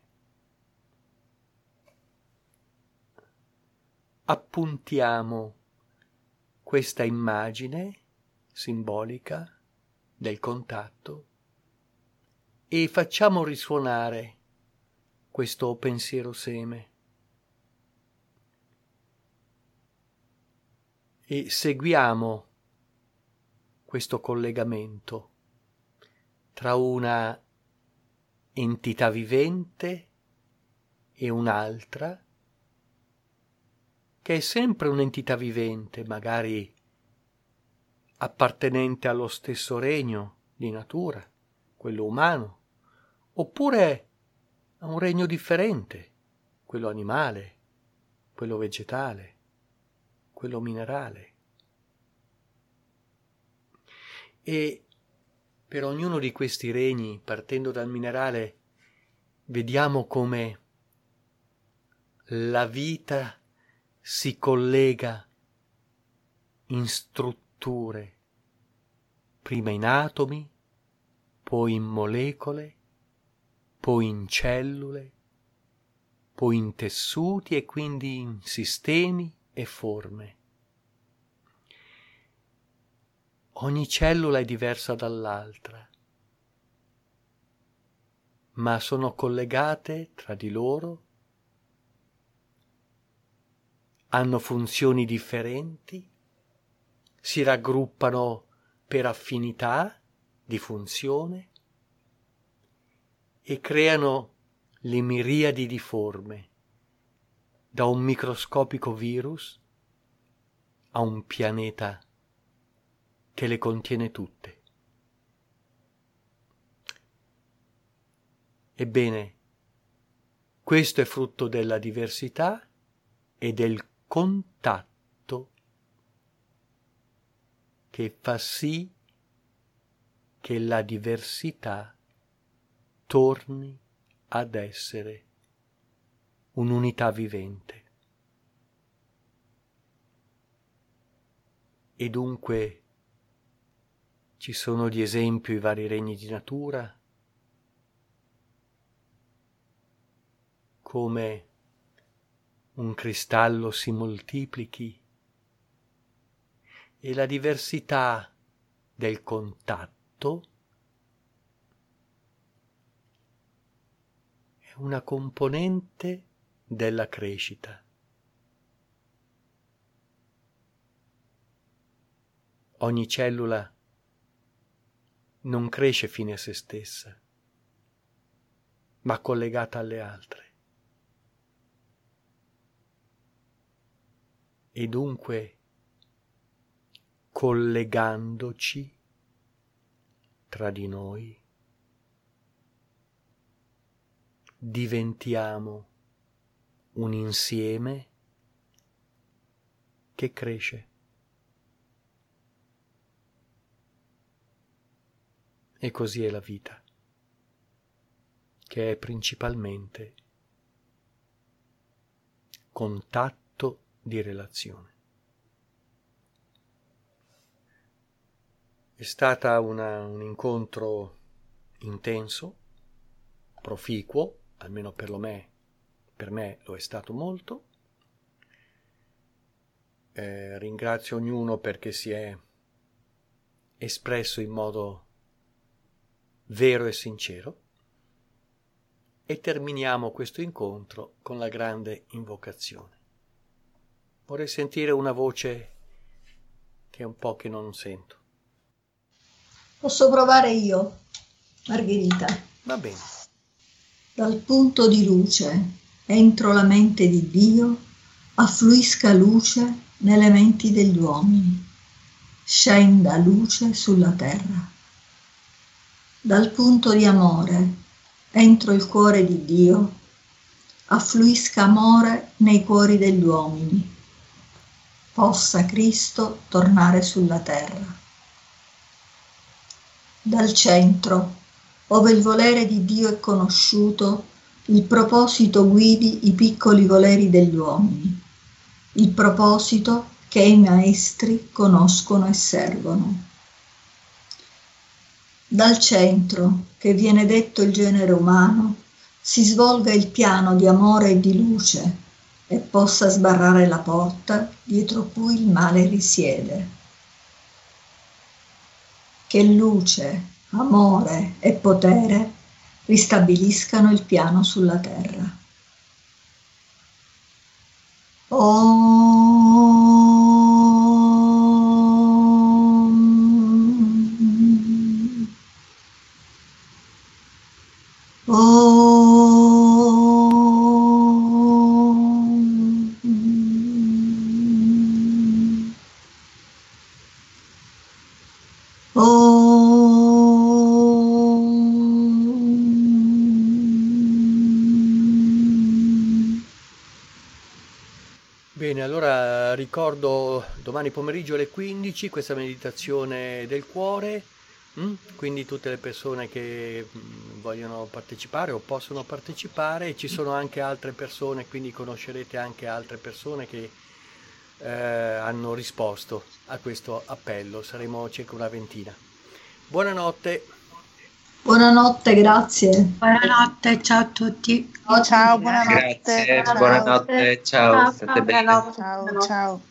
appuntiamo questa immagine simbolica del contatto e facciamo risuonare questo pensiero seme e seguiamo questo collegamento tra una entità vivente e un'altra, che è sempre un'entità vivente, magari appartenente allo stesso regno di natura, quello umano, oppure a un regno differente, quello animale, quello vegetale, quello minerale. E per ognuno di questi regni, partendo dal minerale, vediamo come la vita si collega in strutture, prima in atomi, poi in molecole, poi in cellule, poi in tessuti e quindi in sistemi e forme. Ogni cellula è diversa dall'altra, ma sono collegate tra di loro, hanno funzioni differenti, si raggruppano per affinità di funzione e creano le miriadi di forme, da un microscopico virus a un pianeta che le contiene tutte. Ebbene, questo è frutto della diversità e del contatto che fa sì che la diversità torni ad essere un'unità vivente. E dunque ci sono di esempio i vari regni di natura, come un cristallo si moltiplichi e la diversità del contatto è una componente della crescita. Ogni cellula non cresce fine a se stessa, ma collegata alle altre. E dunque, collegandoci tra di noi, diventiamo un insieme che cresce. E così è la vita, che è principalmente contatto di relazione. È stata una, un incontro intenso, proficuo, almeno per me, per me lo è stato molto. Eh, ringrazio ognuno perché si è espresso in modo vero e sincero, e terminiamo questo incontro con la grande invocazione. Vorrei sentire una voce che è un po' che non sento. Posso provare io, Margherita. Va bene. Dal punto di luce entro la mente di Dio, affluisca luce nelle menti degli uomini, scenda luce sulla terra. Dal punto di amore entro il cuore di Dio, affluisca amore nei cuori degli uomini, possa Cristo tornare sulla terra. Dal centro, ove il volere di Dio è conosciuto, il proposito guidi i piccoli voleri degli uomini, il proposito che i maestri conoscono e servono. Dal centro, che viene detto il genere umano, si svolga il piano di amore e di luce e possa sbarrare la porta dietro cui il male risiede. Che luce, amore e potere ristabiliscano il piano sulla terra. Om. Bene, allora ricordo domani pomeriggio alle quindici questa meditazione del cuore, mm? Quindi tutte le persone che mm, vogliono partecipare o possono partecipare, ci sono anche altre persone, quindi conoscerete anche altre persone che eh, hanno risposto a questo appello, saremo circa una ventina. Buonanotte. Buonanotte, grazie. Buonanotte, ciao a tutti. Ciao, ciao, buonanotte. Grazie, buonanotte, ciao, Ciao, state bene. Ciao, ciao.